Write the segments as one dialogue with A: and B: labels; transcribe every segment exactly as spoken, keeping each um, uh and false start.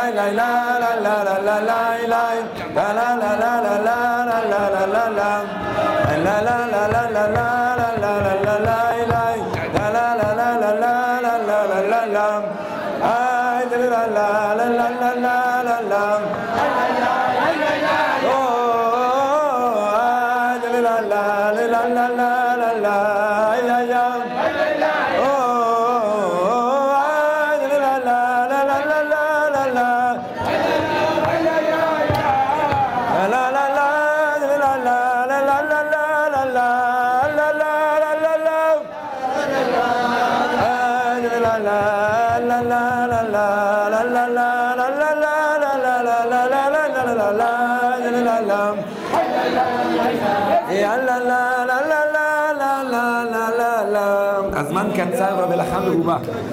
A: הזמן קצר והמלאכה מרובה.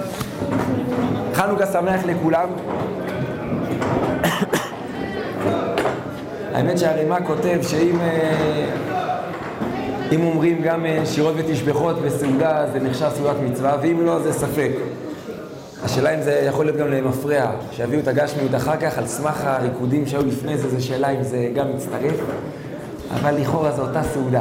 A: חנוכה שמח לכולם. האמת שהרימה כותב שאם אם אומרים גם שירות ותשבחות בסעודה זה נחשב סעודת מצווה, ואם לא זה ספק. השאלה אם זה יכול להיות גם למפרע, שיביאו את הגשמיות אחר כך על סמך הריקודים שהיו לפני זה, זה שאלה אם זה גם מצטרף, אבל לכאורה זו אותה סעודה.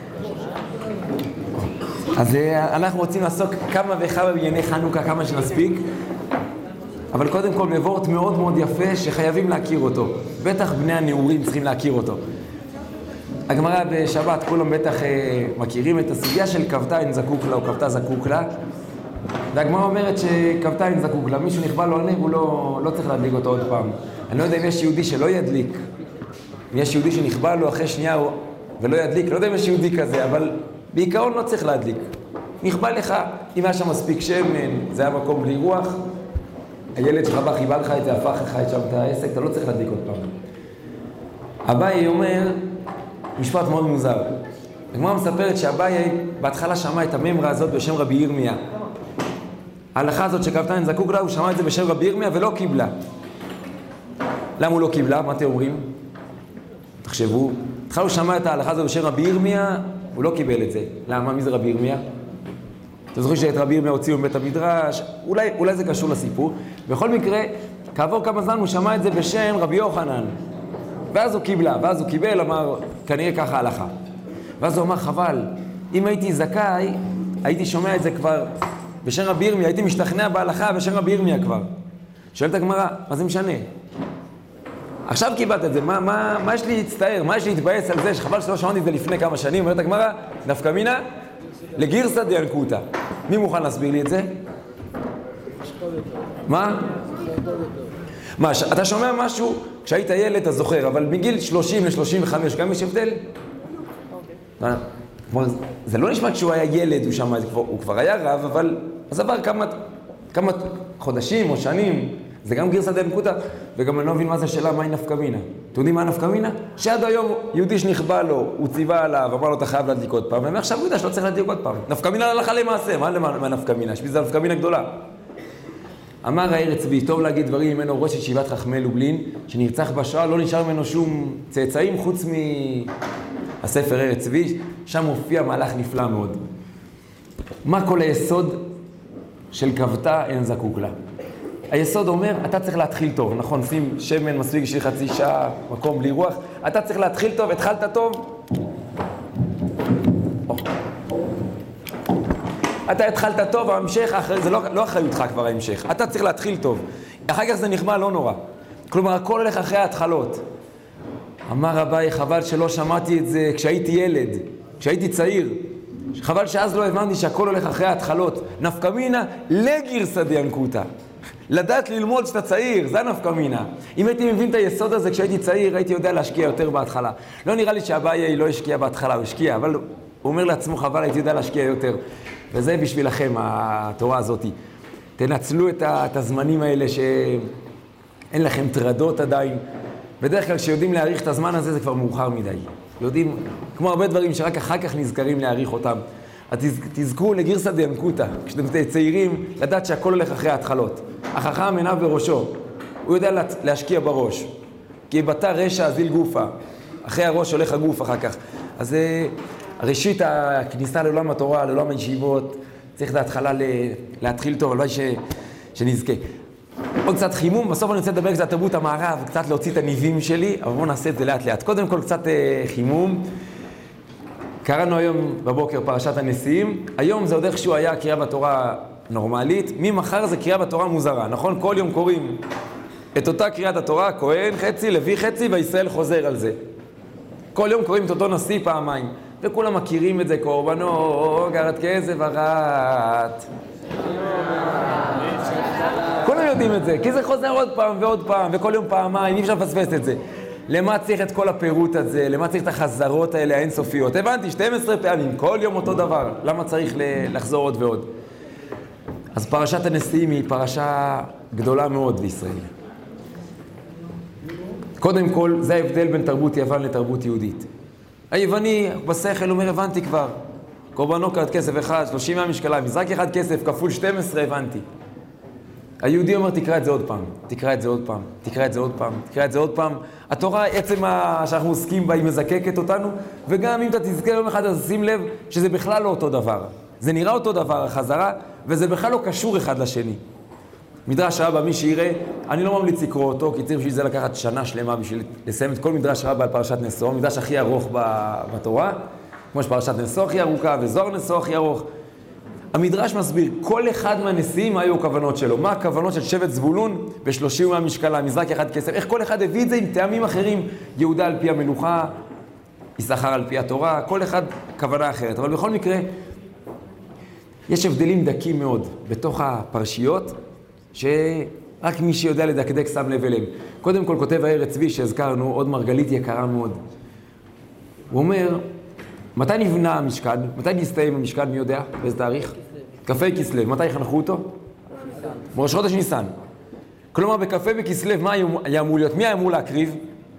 A: אז אנחנו רוצים לעסוק כמה וכמה בענייני חנוכה, כמה שנספיק, אבל קודם כל מבורת מאוד מאוד יפה שחייבים להכיר אותו. בטח בני הנעורים צריכים להכיר אותו. הגמרא בשבת, כולם בטח אה, מכירים את הסוגיה של כבתיים זקוק לה או כבתה זקוק לה. והגמרא אומרת שכבתיים זקוק לה, מישהו נכבה לו ענב, הוא לא, לא צריך להדליק אותו עוד פעם. אני לא יודע אם יש יהודי שלא ידליק, אם יש יהודי שנכבה לו אחרי שנייה ולא ידליק, לא יודע אם יש יהודי כזה, אבל בעיקרון לא צריך להדליק. נכבה לך, אם היה שם מספיק שמן, זה היה מקום בלי רוח, הילד שלך בא חיבה לך את זה, הפך לך את שם את העסק, אתה לא צריך להדליק עוד פעם. אביי אומר משפט מאוד מוזר. הגמרא מספרת שאביי בהתחלה שמע את הממרה הזאת בשם רבי ירמיה. ההלכה הזאת שכבתיים זקוק לה, הוא שמע את זה בשם רבי ירמיה ולא קיבלה. למה הוא לא קיבלה? מה אתם אומרים? תחשבו. התחלה הוא שמע את ההלכה הזאת בשם רבי ירמיה, הוא לא קיבל את זה. למה? מי זה רבי ירמיה? אתם זוכרים שאת רבי ירמיה הוציאו מבית המדרש? אולי, אולי זה קשור לסיפור. בכל מקרה, כעבור כמה זמן הוא שמע את זה בשם רבי יוחנן. ואז הוא קיבלה, ואז הוא קיבל, אמר, כנראה ככה ההלכה. ואז הוא אמר, חבל, אם הייתי זכאי, הייתי שומע את זה כבר בשם רבי ירמיה, הייתי משתכנע בהלכה בשם רבי ירמיה כבר. שואלת הגמרא, מה זה משנה? עכשיו קיבלת את זה, מה, מה, מה יש לי להצטער? מה יש לי להתבאס על זה? שחבל שלא שמעתי את זה לפני כמה שנים. אומרת הגמרא, נפקא מינה, לגירסא דינקותא. מי מוכן להסביר לי את זה? מה? מה, אתה שומע משהו, כשהיית ילד אתה זוכר, אבל מגיל שלושים ל-שלושים וחמש גם יש הבדל? כלומר, זה לא נשמע כשהוא היה ילד, הוא שמע, הוא כבר היה רב, אבל אז עבר כמה, כמה חודשים או שנים, זה גם גרסא דינקותא, וגם אני לא מבין מה זה שאלה, מהי נפקא מינה. אתם יודעים מה נפקא מינה? שעד היום יהודי שנכבה לו, הוא ציווה עליו, אמר לו אתה חייב להדליק עוד פעם, ומעכשיו הוא יודע שלא צריך להדליק עוד פעם. נפקא מינה הלכה למעשה, מה, מה נפקא מינה? יש בזה נפקא מינה גדולה. אמר העיר צבי, טוב להגיד דברים ממנו ראש ישיבת חכמי לובלין, שנרצח בשואה, לא נשאר ממנו שום צאצאים חוץ מהספר עיר צבי, שם מופיע מהלך נפלא מאוד. מה כל היסוד של כבתה אין זקוק לה? היסוד אומר, אתה צריך להתחיל טוב, נכון? שים שמן מספיק של חצי שעה, מקום בלי רוח, אתה צריך להתחיל טוב, התחלת טוב? אתה התחלת טוב, ההמשך, זה לא, לא אחריותך כבר ההמשך. אתה צריך להתחיל טוב. אחר כך זה נחמא, לא נורא. כלומר, הכל הולך אחרי ההתחלות. אמר רבי, חבל שלא שמעתי את זה כשהייתי ילד, כשהייתי צעיר. חבל שאז לא הבנתי שהכל הולך אחרי ההתחלות. נפקא מינה לגרסא דינקותא. לדעת ללמוד שאתה צעיר, זה נפקא מינה. אם הייתי מבין את היסוד הזה כשהייתי צעיר, הייתי יודע להשקיע יותר בהתחלה. לא נראה לי שהבעיה לא השקיע בהתחלה, הוא השקיע, אבל הוא אומר לעצמו, חבל, הייתי יודע להשקיע יותר. וזה בשבילכם, התורה הזאת. תנצלו את הזמנים האלה שאין לכם טרדות עדיין. בדרך כלל כשיודעים להאריך את הזמן הזה, זה כבר מאוחר מדי. יודעים, כמו הרבה דברים שרק אחר כך נזכרים להאריך אותם. תזכרו לגרסא דינקותא, כשאתם צעירים, לדעת שהכל הולך אחרי ההתחלות. החכם עיניו בראשו, הוא יודע להשקיע בראש. כי בתא רשע זיל גופה, אחרי הראש הולך הגוף אחר כך. אז ראשית הכניסה לעולם התורה, לעולם הישיבות, צריך להתחלה להתחיל טוב, הלוואי שנזכה. עוד קצת חימום, בסוף אני רוצה לדבר קצת תרבות המערב, קצת להוציא את הניבים שלי, אבל בואו נעשה את זה לאט לאט. קודם כל קצת אה, חימום. קראנו היום בבוקר פרשת הנשיאים, היום זה עוד איכשהו היה קריאה בתורה נורמלית, ממחר זה קריאה בתורה מוזרה, נכון? כל יום קוראים את אותה קריאת התורה, כהן חצי, לוי חצי, וישראל חוזר על זה. כל יום קוראים את אותו נשיא פעמיים, וכולם מכירים את זה, קורבנו, גרת כסף הרעת. כולם יודעים את זה, כי זה חוזר עוד פעם ועוד פעם, וכל יום פעמיים, אי אפשר לפספס את זה. למה צריך את כל הפירוט הזה? למה צריך את החזרות האלה האינסופיות? הבנתי, שתים עשרה פעמים, כל יום אותו דבר. למה צריך לחזור עוד ועוד? אז פרשת הנשיאים היא פרשה גדולה מאוד בישראל. קודם כל, זה ההבדל בין תרבות יוון לתרבות יהודית. היווני בשכל אומר, הבנתי כבר. קורבנו קרת כסף אחד, שלושים מהמשקלה, מזרק אחד כסף, כפול שתים עשרה, הבנתי. היהודי אומר, תקרא את זה עוד פעם, תקרא את זה עוד פעם, תקרא את זה עוד פעם, תקרא את זה עוד פעם. התורה, עצם שאנחנו עוסקים בה, היא מזקקת אותנו, וגם אם אתה תזכר יום אחד, אז שים לב שזה בכלל לא אותו דבר. זה נראה אותו דבר, החזרה, וזה בכלל לא קשור אחד לשני. מדרש רבה, מי שיראה, אני לא ממליץ לקרוא אותו, כי צריך בשביל זה לקחת שנה שלמה בשביל לסיים את כל מדרש רבה על פרשת נשוא, מדרש הכי ארוך בתורה, כמו שפרשת נשוא הכי ארוכה, וזוהר נשוא הכי ארוך. המדרש מסביר, כל אחד מהנשיאים, מה היו הכוונות שלו? מה הכוונות של שבט זבולון ושלושים מהמשקלה, מזרק אחד כסף? איך כל אחד הביא את זה עם טעמים אחרים? יהודה על פי המלוכה, יששכר על פי התורה, כל אחד כוונה אחרת. אבל בכל מקרה, יש הבדלים דקים מאוד בתוך הפרשיות, שרק מי שיודע לדקדק שם לב אליהם. קודם כל כותב העיר צבי שהזכרנו, עוד מרגלית יקרה מאוד. הוא אומר, מתי נבנה המשכן? מתי נסתיים המשכן? מי יודע? באיזה תאריך? כ"ה כסלו. מתי חנכו אותו? בראש חודש ניסן. כלומר, בכ"ה בכסלו, מה היה אמור להיות? מי היה אמור להקריב?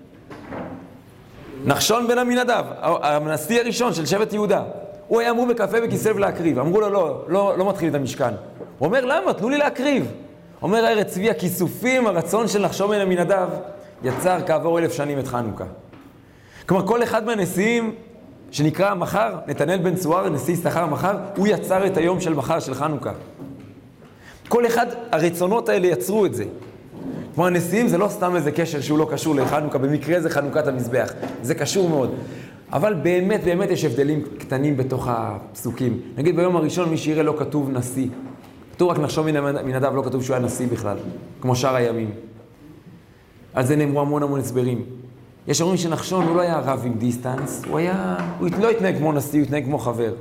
A: נחשון בן עמינדב, הנשיא הראשון של שבט יהודה. הוא היה אמור בכ"ה בכסלו להקריב. אמרו לו, לא, לא, לא מתחיל את המשכן. הוא אומר, למה? תנו לי להקריב. אומר העיר צבי, הכיסופים, הרצון של נחשון בן עמינדב, יצר כעבור אלף שנים את חנוכה. כלומר, כל אחד מהנשיאים שנקרא מחר, נתנאל בן צואר, נשיא יששכר מחר, הוא יצר את היום של מחר של חנוכה. כל אחד, הרצונות האלה יצרו את זה. כמו הנשיאים, זה לא סתם איזה קשר שהוא לא קשור לחנוכה, במקרה זה חנוכת המזבח. זה קשור מאוד. אבל באמת, באמת יש הבדלים קטנים בתוך הפסוקים. נגיד ביום הראשון, מי שיראה לא כתוב נשיא. כתוב רק נחשון בן עמינדב, לא כתוב שהוא היה נשיא בכלל, כמו שאר הימים. על זה נאמרו המון המון הסברים. יש אומרים שנחשון הוא לא היה רב עם דיסטנס, הוא היה, הוא לא התנהג כמו נשיא, הוא התנהג כמו חבר.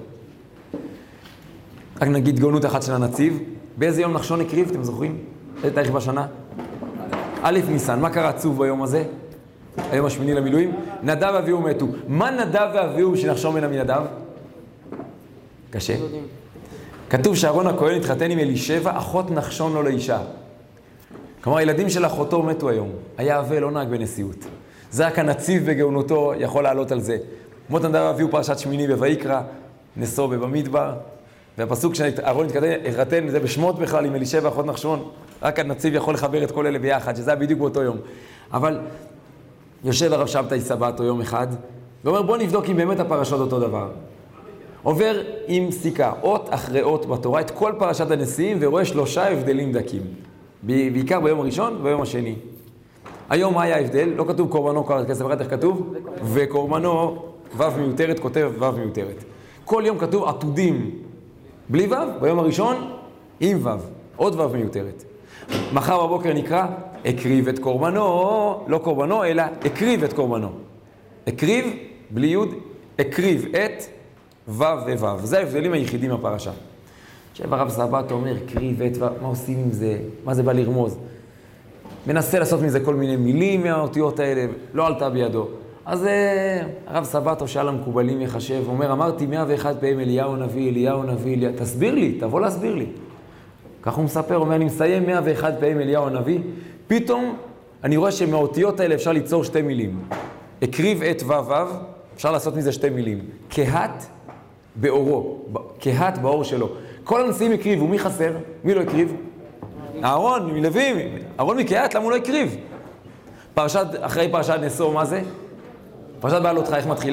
A: רק נגיד גאונות אחת של הנציב, באיזה יום נחשון הקריב, אתם זוכרים? איזה תאריך בשנה? א' ניסן, מה קרה עצוב ביום הזה? היום השמיני למילואים? נדב ואביהו מתו. מה נדב ואביהו שנחשון בן עמינדב? קשה. כתוב שאהרון הכהן התחתן עם אלישבע, אחות נחשון לו לאישה. כלומר, הילדים של אחותו מתו היום. היה אבל, לא נהג בנשיאות. זה רק הנציב בגאונותו יכול לעלות על זה. מות נדב ואביהו פרשת שמיני בויקרא, נשוא במדבר, והפסוק שאהרון התחתן זה בשמות בכלל עם אלישבע, אחות נחשון. רק הנציב יכול לחבר את כל אלה ביחד, שזה היה בדיוק באותו יום. אבל יושב הרב שבתאי סבתו יום אחד, ואומר בוא נבדוק אם באמת הפרשות אותו דבר. עובר עם סיכה, אות אחרי אות בתורה, את כל פרשת הנשיאים, ורואה שלושה הבדלים דקים. בעיקר ביום הראשון וביום השני. היום מה היה ההבדל? לא כתוב קורבנו קרת כסף, רק איך כתוב? וקורבנו וו מיותרת, כותב וו מיותרת. כל יום כתוב עתודים בלי וו, ביום הראשון עם וו, עוד וו מיותרת. מחר בבוקר נקרא הקריב את קורבנו, לא קורבנו, אלא הקריב את קורבנו. הקריב, בלי יוד, הקריב את וו ווו. זה ההבדלים היחידים בפרשה. עכשיו הרב סבתו אומר, הקריב את וו, מה עושים עם זה? מה זה בא לרמוז? מנסה לעשות מזה כל מיני מילים מהאותיות האלה, לא עלתה בידו. אז הרב סבתו שאל המקובלים יחשב, אומר, אמרתי מאה ואחת פעמים אליהו נביא, אליהו נביא, אליהו, תסביר לי, תבוא להסביר לי. כך הוא מספר, אומר, אני מסיים מאה ואחת פעמים אליהו הנביא, פתאום אני רואה שמהאותיות האלה אפשר ליצור שתי מילים. הקריב את וו וו, אפשר לעשות מזה שתי מילים. כהת באורו, כהת באור שלו. כל הנשיאים הקריבו, מי חסר? מי לא הקריב? אהרון, מלווים, אהרון מקהת, למה הוא לא הקריב? פרשת, אחרי פרשת נשוא, מה זה? פרשת בעלותך, איך מתחילה?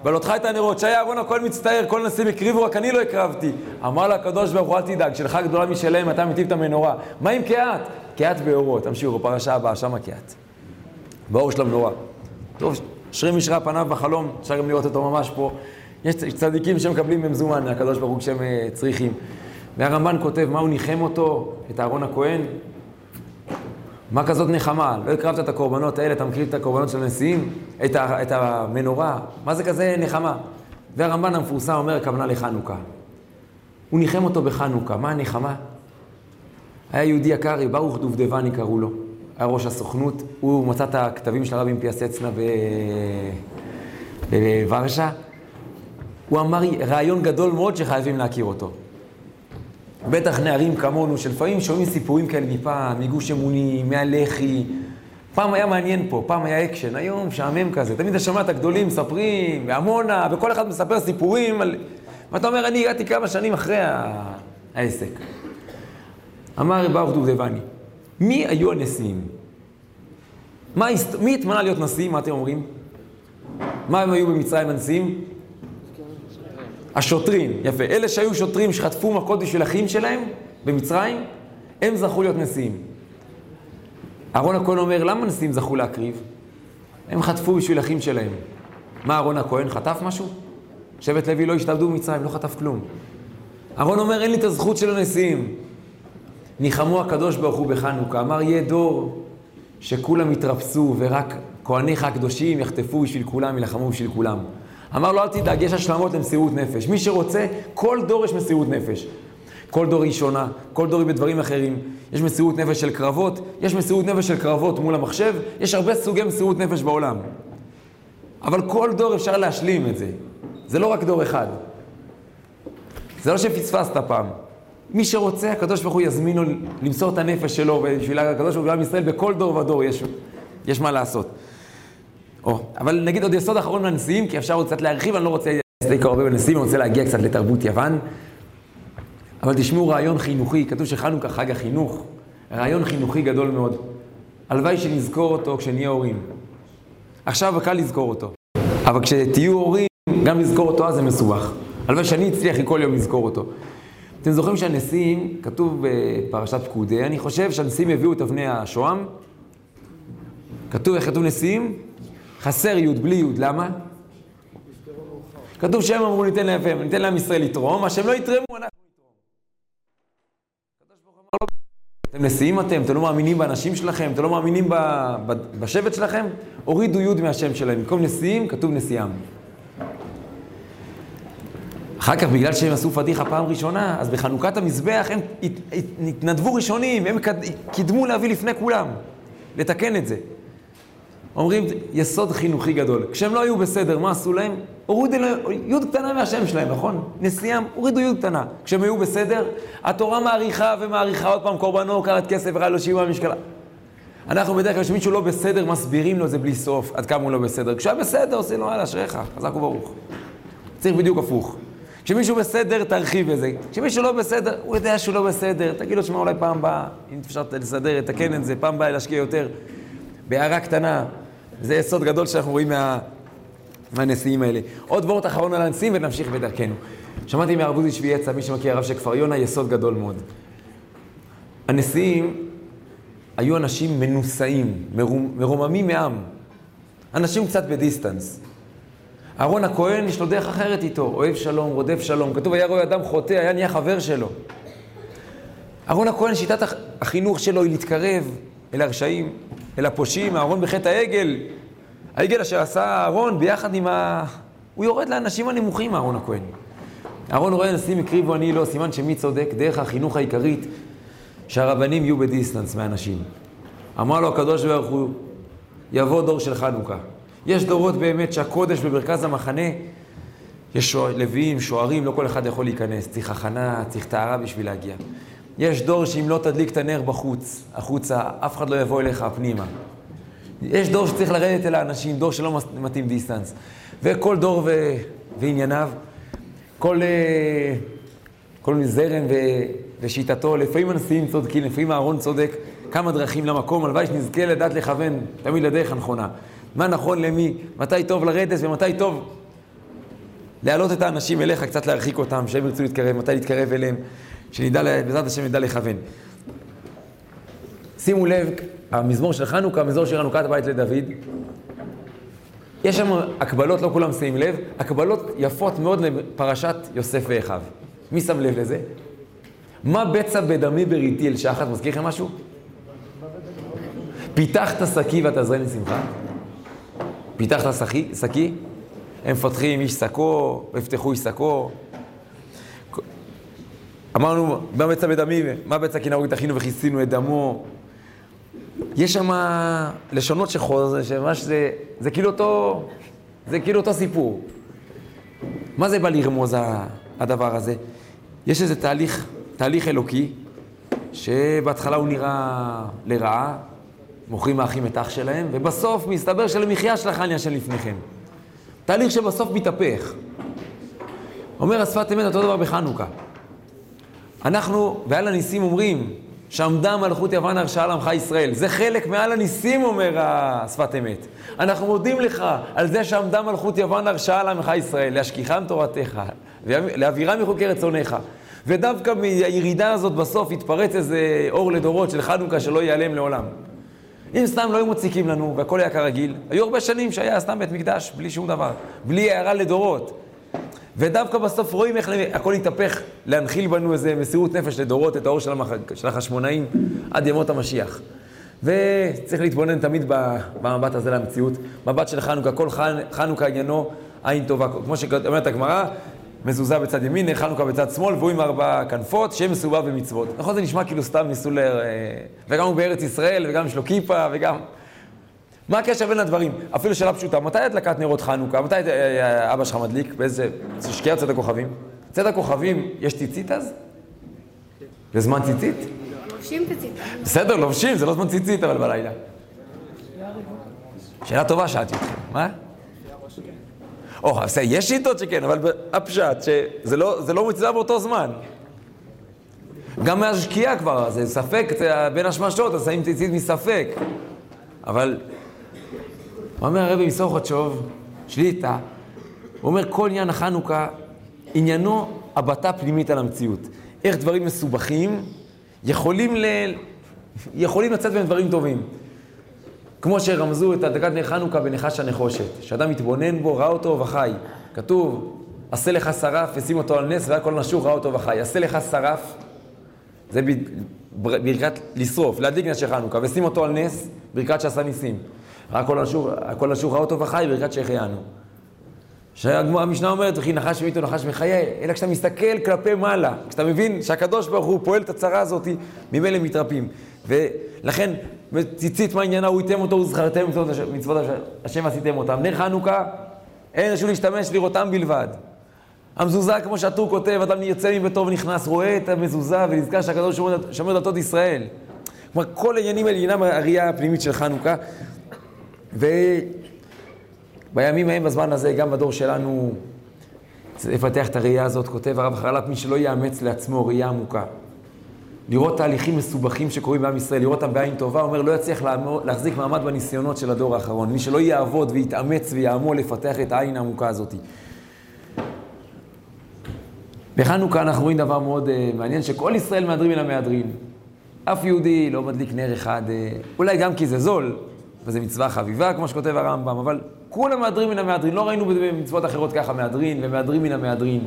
A: בלותך את הנרות, שהיה אהרון הכהן מצטער, כל נשיאים הקריבו, רק אני לא הקרבתי. אמר לה הקדוש ברוך הוא, אל תדאג, שלך גדולה משלהם, אתה מטיב את המנורה. מה עם קהת? קהת באורות, תמשיכו, פרשה הבאה, שמה קהת. באור של המנורה. טוב, שרים ישרה פניו בחלום, אפשר גם לראות אותו ממש פה. יש צדיקים שמקבלים במזומן, הקדוש ברוך הוא כשהם צריכים. והרמב"ן כותב, מה הוא ניחם אותו, את אהרון הכהן? מה כזאת נחמה? לא הקרבת את הקורבנות האלה, אתה מקריב את הקורבנות של הנשיאים, את, ה, את המנורה. מה זה כזה נחמה? והרמב"ן המפורסם אומר, הכוונה לחנוכה. הוא ניחם אותו בחנוכה. מה הנחמה? היה יהודי יקר, ברוך דובדבני קראו לו. היה ראש הסוכנות, הוא מצא את הכתבים של הרבי פיאסצנה בוורשה. הוא אמר רעיון גדול מאוד שחייבים להכיר אותו. בטח נערים כמונו, שלפעמים שומעים סיפורים כאלה מפעם, מגוש אמוני, מהלח"י. פעם היה מעניין פה, פעם היה אקשן, היום שעמם כזה. תמיד השמעת הגדולים מספרים, ועמונה, וכל אחד מספר סיפורים על... ואתה אומר, אני הגעתי כמה שנים אחרי העסק. אמר ברוך דובדבני, מי היו הנשיאים? מה, מי התמנה להיות נשיאים? מה אתם אומרים? מה הם היו במצרים הנשיאים? השוטרים, יפה. אלה שהיו שוטרים שחטפו מכות בשביל אחים שלהם במצרים, הם זכו להיות נשיאים. אהרון הכהן אומר, למה נשיאים זכו להקריב? הם חטפו בשביל אחים שלהם. מה אהרון הכהן? חטף משהו? שבט לוי לא השתעבדו במצרים, לא חטף כלום. אהרון אומר, אין לי את הזכות של הנשיאים. ניחמו הקדוש ברוך הוא בחנוכה. אמר, יהיה דור שכולם יתרפסו ורק כהניך הקדושים יחטפו בשביל כולם, ילחמו בשביל כולם. אמר לו, אל תדאג, יש השלמות למסירות נפש. מי שרוצה, כל דור יש מסירות נפש. כל דור היא שונה, כל דור היא בדברים אחרים. יש מסירות נפש של קרבות, יש מסירות נפש של קרבות מול המחשב, יש הרבה סוגי מסירות נפש בעולם. אבל כל דור אפשר להשלים את זה. זה לא רק דור אחד. זה לא שפספסת פעם. מי שרוצה, הקדוש ברוך הוא יזמין לו למסור את הנפש שלו, ובשביל הקדוש ברוך הוא עם ישראל, בכל דור ודור יש, יש מה לעשות. או, אבל נגיד עוד יסוד אחרון מהנשיאים, כי אפשר עוד קצת להרחיב, אני לא רוצה להסתכל הרבה בנשיאים, אני רוצה להגיע קצת לתרבות יוון. אבל תשמעו רעיון חינוכי, כתוב שחנוכה חג החינוך, רעיון חינוכי גדול מאוד. הלוואי שנזכור אותו כשנהיה הורים. עכשיו קל לזכור אותו. אבל כשתהיו הורים, גם לזכור אותו אז זה מסובך. הלוואי שאני אצליח כל יום לזכור אותו. אתם זוכרים שהנשיאים, כתוב בפרשת פקודי, אני חושב שהנשיאים הביאו את אבני השוהם. כתוב, איך כתוב נשיאים? חסר יוד, בלי יוד. למה? כתוב שהם אמרו, ניתן להם, ניתן להם ישראל לתרום, מה שהם לא יתרמו, אנחנו נתרום. הקדוש ברוך הוא אמר לו, אתם נשיאים אתם, אתם לא מאמינים באנשים שלכם, אתם לא מאמינים בשבט שלכם, הורידו יוד מהשם שלהם. במקום נשיאים, כתוב נשיאם. אחר כך, בגלל שהם עשו פדיחה פעם ראשונה, אז בחנוכת המזבח הם התנדבו ראשונים, הם קידמו להביא לפני כולם, לתקן את זה. אומרים, יסוד חינוכי גדול. כשהם לא היו בסדר, מה עשו להם? הורידו יוד קטנה מהשם שלהם, נכון? נשיאם, הורידו יוד קטנה. כשהם היו בסדר, התורה מעריכה ומעריכה עוד פעם קורבנו, קרת כסף וראה לו שיעור המשקלה. אנחנו בדרך כלל שמישהו לא בסדר, מסבירים לו זה בלי סוף, עד כמה הוא לא בסדר. כשהיה בסדר, עושים לו, הלאה, אשריך, חזק וברוך. צריך בדיוק הפוך. כשמישהו בסדר, תרחיב בזה. כשמישהו לא בסדר, הוא יודע שהוא לא בסדר. תגיד לו, שמה, אולי פעם באה, אם אפשר לסדר, לתקן את זה, פעם באה להשקיע יותר. בהערה קטנה, זה יסוד גדול שאנחנו רואים מה... מהנשיאים האלה. עוד וורט אחרון על הנשיאים ונמשיך בדרכנו. שמעתי מהרב עוזי שביעצה, מי שמכיר הרב של כפר יונה, יסוד גדול מאוד. הנשיאים היו אנשים מנוסאים, מרומ... מרוממים מעם. אנשים קצת בדיסטנס. אהרון הכהן יש לו דרך אחרת איתו, אוהב שלום, רודף שלום. כתוב, היה רואה אדם חוטא, היה נהיה חבר שלו. אהרון הכהן, שיטת החינוך שלו היא להתקרב אל הרשעים, אל הפושעים. אהרון בחטא העגל, העגל אשר עשה אהרון ביחד עם ה... הוא יורד לאנשים הנמוכים, אהרון הכהן. אהרון רואה אנשים הקריבו אני לא, סימן שמי צודק, דרך החינוך העיקרית, שהרבנים יהיו בדיסטנס מהאנשים. אמר לו הקדוש ברוך הוא, יבוא דור של חנוכה. יש דורות באמת שהקודש בברכז המחנה, יש לוויים, שוערים, לא כל אחד יכול להיכנס. צריך הכנה, צריך טהרה בשביל להגיע. יש דור שאם לא תדליק את הנר בחוץ, החוצה, אף אחד לא יבוא אליך הפנימה. יש דור שצריך לרדת אל האנשים, דור שלא מתאים דיסטנס. וכל דור ו... וענייניו, כל, כל זרם ו... ושיטתו, לפעמים הנשיאים צודקים, לפעמים אהרון צודק, כמה דרכים למקום, הלוואי שנזכה לדעת לכוון תמיד לדרך הנכונה. מה נכון למי, מתי טוב לרדת ומתי טוב להעלות את האנשים אליך, קצת להרחיק אותם, שהם ירצו להתקרב, מתי להתקרב אליהם, שנדע, בעזרת השם נדע לכוון. שימו לב, המזמור של חנוכה, המזמור של חנוכת הבית לדוד, יש שם הקבלות, לא כולם שמים לב, הקבלות יפות מאוד לפרשת יוסף ואחיו. מי שם לב לזה? מה בצע בדמי בריתי אל שחת? מזכיר לכם משהו? פיתחת שקי ותעזרני שמחה. פיתחת שקי, הם מפתחים איש שקו, ויפתחו איש שקו. אמרנו, מה בצע בדמי, מה בצע כי נהרוג את אחינו וכיסינו את דמו. יש שם לשונות שחוז, שממש זה, זה כאילו אותו, זה כאילו אותו סיפור. מה זה בא לרמוז הדבר הזה? יש איזה תהליך, תהליך אלוקי, שבהתחלה הוא נראה לרעה, מוכרים האחים את אח שלהם, ובסוף מסתבר שלמחיה שלך אני השם לפניכם. תהליך שבסוף מתהפך. אומר השפת אמת אותו דבר בחנוכה. אנחנו, ועל הניסים אומרים, שעמדה מלכות יוון הרשעה לעמך ישראל. זה חלק מעל הניסים, אומר השפת אמת. אנחנו מודים לך על זה שעמדה מלכות יוון הרשעה לעמך ישראל, להשכיחם תורתך, להעבירם מחוקי רצונך. ודווקא מהירידה הזאת בסוף התפרץ איזה אור לדורות של חנוכה שלא ייעלם לעולם. אם סתם לא היו מציקים לנו והכל היה כרגיל, היו הרבה שנים שהיה סתם בית מקדש בלי שום דבר, בלי הערה לדורות. ודווקא בסוף רואים איך הכל יתהפך להנחיל בנו איזה מסירות נפש לדורות, את האור של, המח... של החשמונאים עד ימות המשיח. וצריך להתבונן תמיד במבט הזה למציאות. מבט של חנוכה, כל חנ... חנוכה עניינו עין טובה. כמו שאומרת הגמרא, מזוזה בצד ימין, חנוכה בצד שמאל, והוא עם ארבע כנפות, שם מסובב במצוות. נכון, זה נשמע כאילו סתם ניסולר, וגם הוא בארץ ישראל, וגם יש לו כיפה, וגם... מה הקשר בין הדברים? אפילו שאלה פשוטה, מתי הדלקת נרות חנוכה? מתי אבא שלך מדליק? באיזה... שקיעת צאת הכוכבים? צאת הכוכבים, יש ציצית אז? בזמן ציצית?
B: לובשים ציצית.
A: בסדר, לובשים, זה לא זמן ציצית, אבל בלילה. שאלה טובה שאלתי אתכם, מה? או, יש שיטות שכן, אבל הפשט, שזה לא, זה לא מצווה באותו זמן. גם מהשקיעה כבר, זה ספק, בין השמשות, אז שמים ציצית מספק. אבל... הוא אומר הרבי מסור חדשוב, שליטה, הוא אומר כל עניין החנוכה, עניינו הבטה פנימית על המציאות. איך דברים מסובכים יכולים, ל... יכולים לצאת בין דברים טובים. כמו שרמזו את הדלקת נר חנוכה בנחש הנחושת, שאדם מתבונן בו, ראה אותו וחי. כתוב, עשה לך שרף ושים אותו על נס, והכל נשוך, ראה אותו וחי. עשה לך שרף, זה ברכת לשרוף, להדליק נר של חנוכה, ושים אותו על נס, ברכת שעשה ניסים. הכל נשוך ראה אותו וחי, ברכת שהחיינו. שהמשנה אומרת, וכי נחש ואיתו נחש מחיי, אלא כשאתה מסתכל כלפי מעלה, כשאתה מבין שהקדוש ברוך הוא פועל את הצרה הזאת, ממילא מתרפים. ולכן, ציצית מה עניינה, הוא ייתם אותו, הוא זכרתם מצוות השם עשיתם אותם. נר חנוכה, אין רשו להשתמש לראותם בלבד. המזוזה, כמו שהטור כותב, אדם יוצא מביתו ונכנס, רואה את המזוזה ונזכר שהקדוש שומר דלתות ישראל. כלומר, כל העניינים האלה עניינם הראייה הפנימית של חנוכה. ובימים ההם, בזמן הזה, גם בדור שלנו, לפתח את הראייה הזאת, כותב הרב חרל"פ, מי שלא יאמץ לעצמו ראייה עמוקה. לראות תהליכים מסובכים שקורים בעם ישראל, לראות אותם בעין טובה, אומר, לא יצליח להחזיק מעמד בניסיונות של הדור האחרון. מי שלא יעבוד ויתאמץ ויעמול לפתח את העין העמוקה הזאת. בחנוכה אנחנו רואים דבר מאוד uh, מעניין, שכל ישראל מהדרים מן המהדרין. אף יהודי לא מדליק נר אחד, uh, אולי גם כי זה זול, וזה מצווה חביבה, כמו שכותב הרמב"ם, אבל כולם מהדרים מן המהדרין. לא ראינו במצוות אחרות ככה מהדרין, ומהדרים מן המהדרין.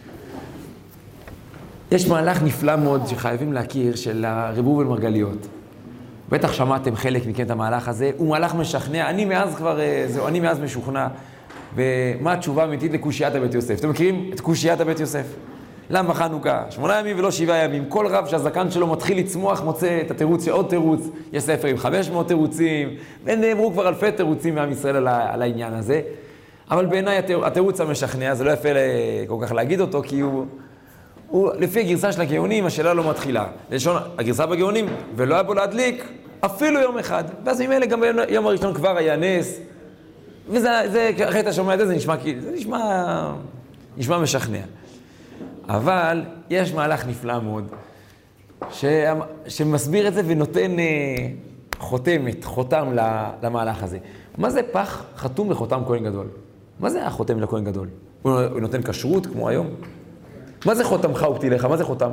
A: יש מהלך נפלא מאוד שחייבים להכיר, של הרב ראובן מרגליות. בטח שמעתם חלק מכן את המהלך הזה, הוא מהלך משכנע, אני מאז כבר, זהו, אני מאז משוכנע, ומה התשובה האמיתית לקושיית הבית יוסף? אתם מכירים את קושיית הבית יוסף? למה חנוכה? שמונה ימים ולא שבעה ימים. כל רב שהזקן שלו מתחיל לצמוח, מוצא את התירוץ שעוד תירוץ. יש ספר עם חמש מאות תירוצים, ונאמרו כבר אלפי תירוצים מעם ישראל על, על העניין הזה. אבל בעיניי התיר, התירוץ המשכנע, זה לא יפה כל כך להגיד אותו, כי הוא, הוא לפי הגרסה של הגאונים, השאלה לא מתחילה. לשון הגרסה בגאונים, ולא היה בו להדליק אפילו יום אחד. ואז ממילא גם ביום הראשון כבר היה נס. וזה, זה, אחרי אתה שומע את זה, זה נשמע, זה נשמע, נשמע משכנע. אבל יש מהלך נפלא מאוד, ש... שמסביר את זה ונותן uh, חותמת, חותם למהלך הזה. מה זה פח חתום לחותם כהן גדול? מה זה החותם לכהן גדול? הוא נותן כשרות כמו היום. מה זה חותמך ופתיליך? מה זה חותם?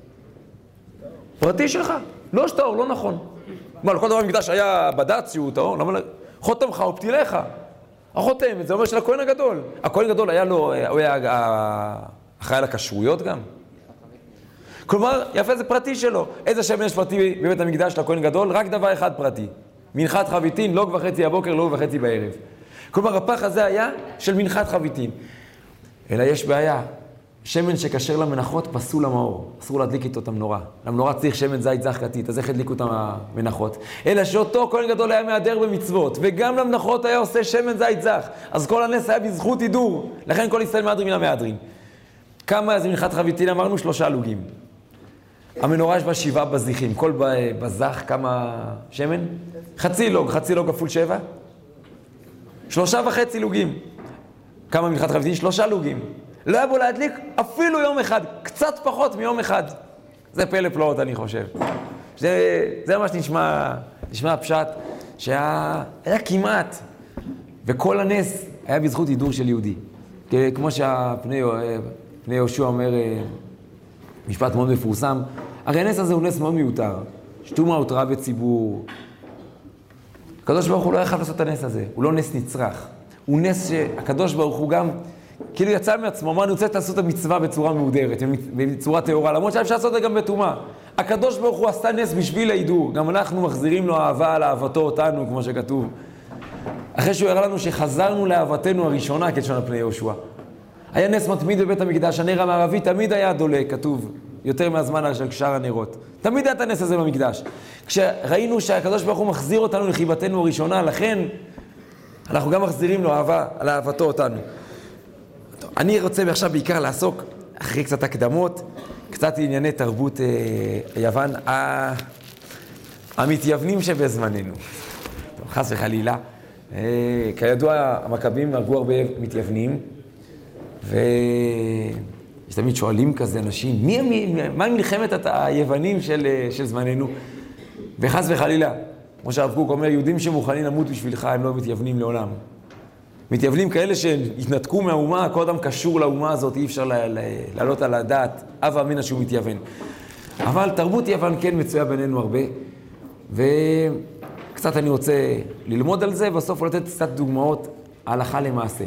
A: פרטי שלך. לא שטהור, לא נכון. מה, לכל דבר במקדש היה בד"ץ שהוא טהור? למה? חותמך ופתיליך. החותם, זה אומר של הכהן הגדול. הכהן הגדול היה לו, הוא היה אחראי על הכשרויות גם. כלומר, יפה זה פרטי שלו. איזה שמן יש פרטי בבית המקדש לכהן הגדול? רק דבר אחד פרטי. מנחת חביתין, לוג וחצי הבוקר, לוג וחצי בערב. כלומר, הפח הזה היה של מנחת חביתין. אלא יש בעיה. שמן שקשר למנחות פסול למאור. אסור להדליק איתו את המנורה. למנורה צריך שמן זית זך כתית, אז איך הדליקו את המנחות? אלא שאותו כהן גדול היה מהדר במצוות, וגם למנחות היה עושה שמן זית זך. אז כל הנס היה בזכות הידור. לכן כל ישראל מהדרין מן המהדרין. כמה זה מנחת חביתין? אמרנו שלושה לוגים. המנורה יש בה שבעה בזיחים. כל בזח כמה שמן? חצי לוג, חצי לוג כפול שבע. שלושה וחצי לוגים. כמה מנחת חביתין? שלושה לוגים. לא היה בו להדליק אפילו יום אחד, קצת פחות מיום אחד. זה פלא פלאות, אני חושב. זה, זה ממש נשמע, נשמע פשט, שהיה היה כמעט, וכל הנס היה בזכות הידור של יהודי. כמו שהפני יהושע אומר, משפט מאוד מפורסם, הרי הנס הזה הוא נס מאוד מיותר. שטומאה הותרה בציבור. הקדוש ברוך הוא לא יכול לעשות את הנס הזה, הוא לא נס נצרך. הוא נס שהקדוש ברוך הוא גם כאילו יצא מעצמו, מה אני רוצה לעשות את המצווה בצורה מהודרת, בצורה טהורה, למרות שאפשר לעשות את זה גם בטומאה. הקדוש ברוך הוא עשה נס בשביל ההידור, גם אנחנו מחזירים לו אהבה על אהבתו אותנו, כמו שכתוב. אחרי שהוא הראה לנו שחזרנו לאהבתנו הראשונה, כלשון על פני יהושע. היה נס מתמיד בבית המקדש, הנר המערבי תמיד היה דולק, כתוב, יותר מהזמן של שאר הנרות. תמיד היה את הנס הזה במקדש. כשראינו שהקדוש ברוך הוא מחזיר אותנו לחיבתנו הראשונה, לכן אנחנו גם מחזירים לו אהבה על אהבתו אותנו. אני רוצה עכשיו בעיקר לעסוק, אחרי קצת הקדמות, קצת ענייני תרבות אה, יוון, ה... המתייוונים שבזמננו. טוב, חס וחלילה. אה, כידוע, המכבים הרגו הרבה מתייוונים, ויש תמיד שואלים כזה אנשים, מי, מי, מה מלחמת היוונים של, של זמננו? וחס וחלילה, כמו שהרב קוק אומר, יהודים שמוכנים למות בשבילך, הם לא מתייוונים לעולם. מתייוונים כאלה שהתנתקו מהאומה, כל אדם קשור לאומה הזאת, אי אפשר לעלות על הדעת, אב אמינא שהוא מתייוון. אבל תרבות יוון כן מצויה בינינו הרבה, וקצת אני רוצה ללמוד על זה, בסוף לתת קצת דוגמאות הלכה למעשה.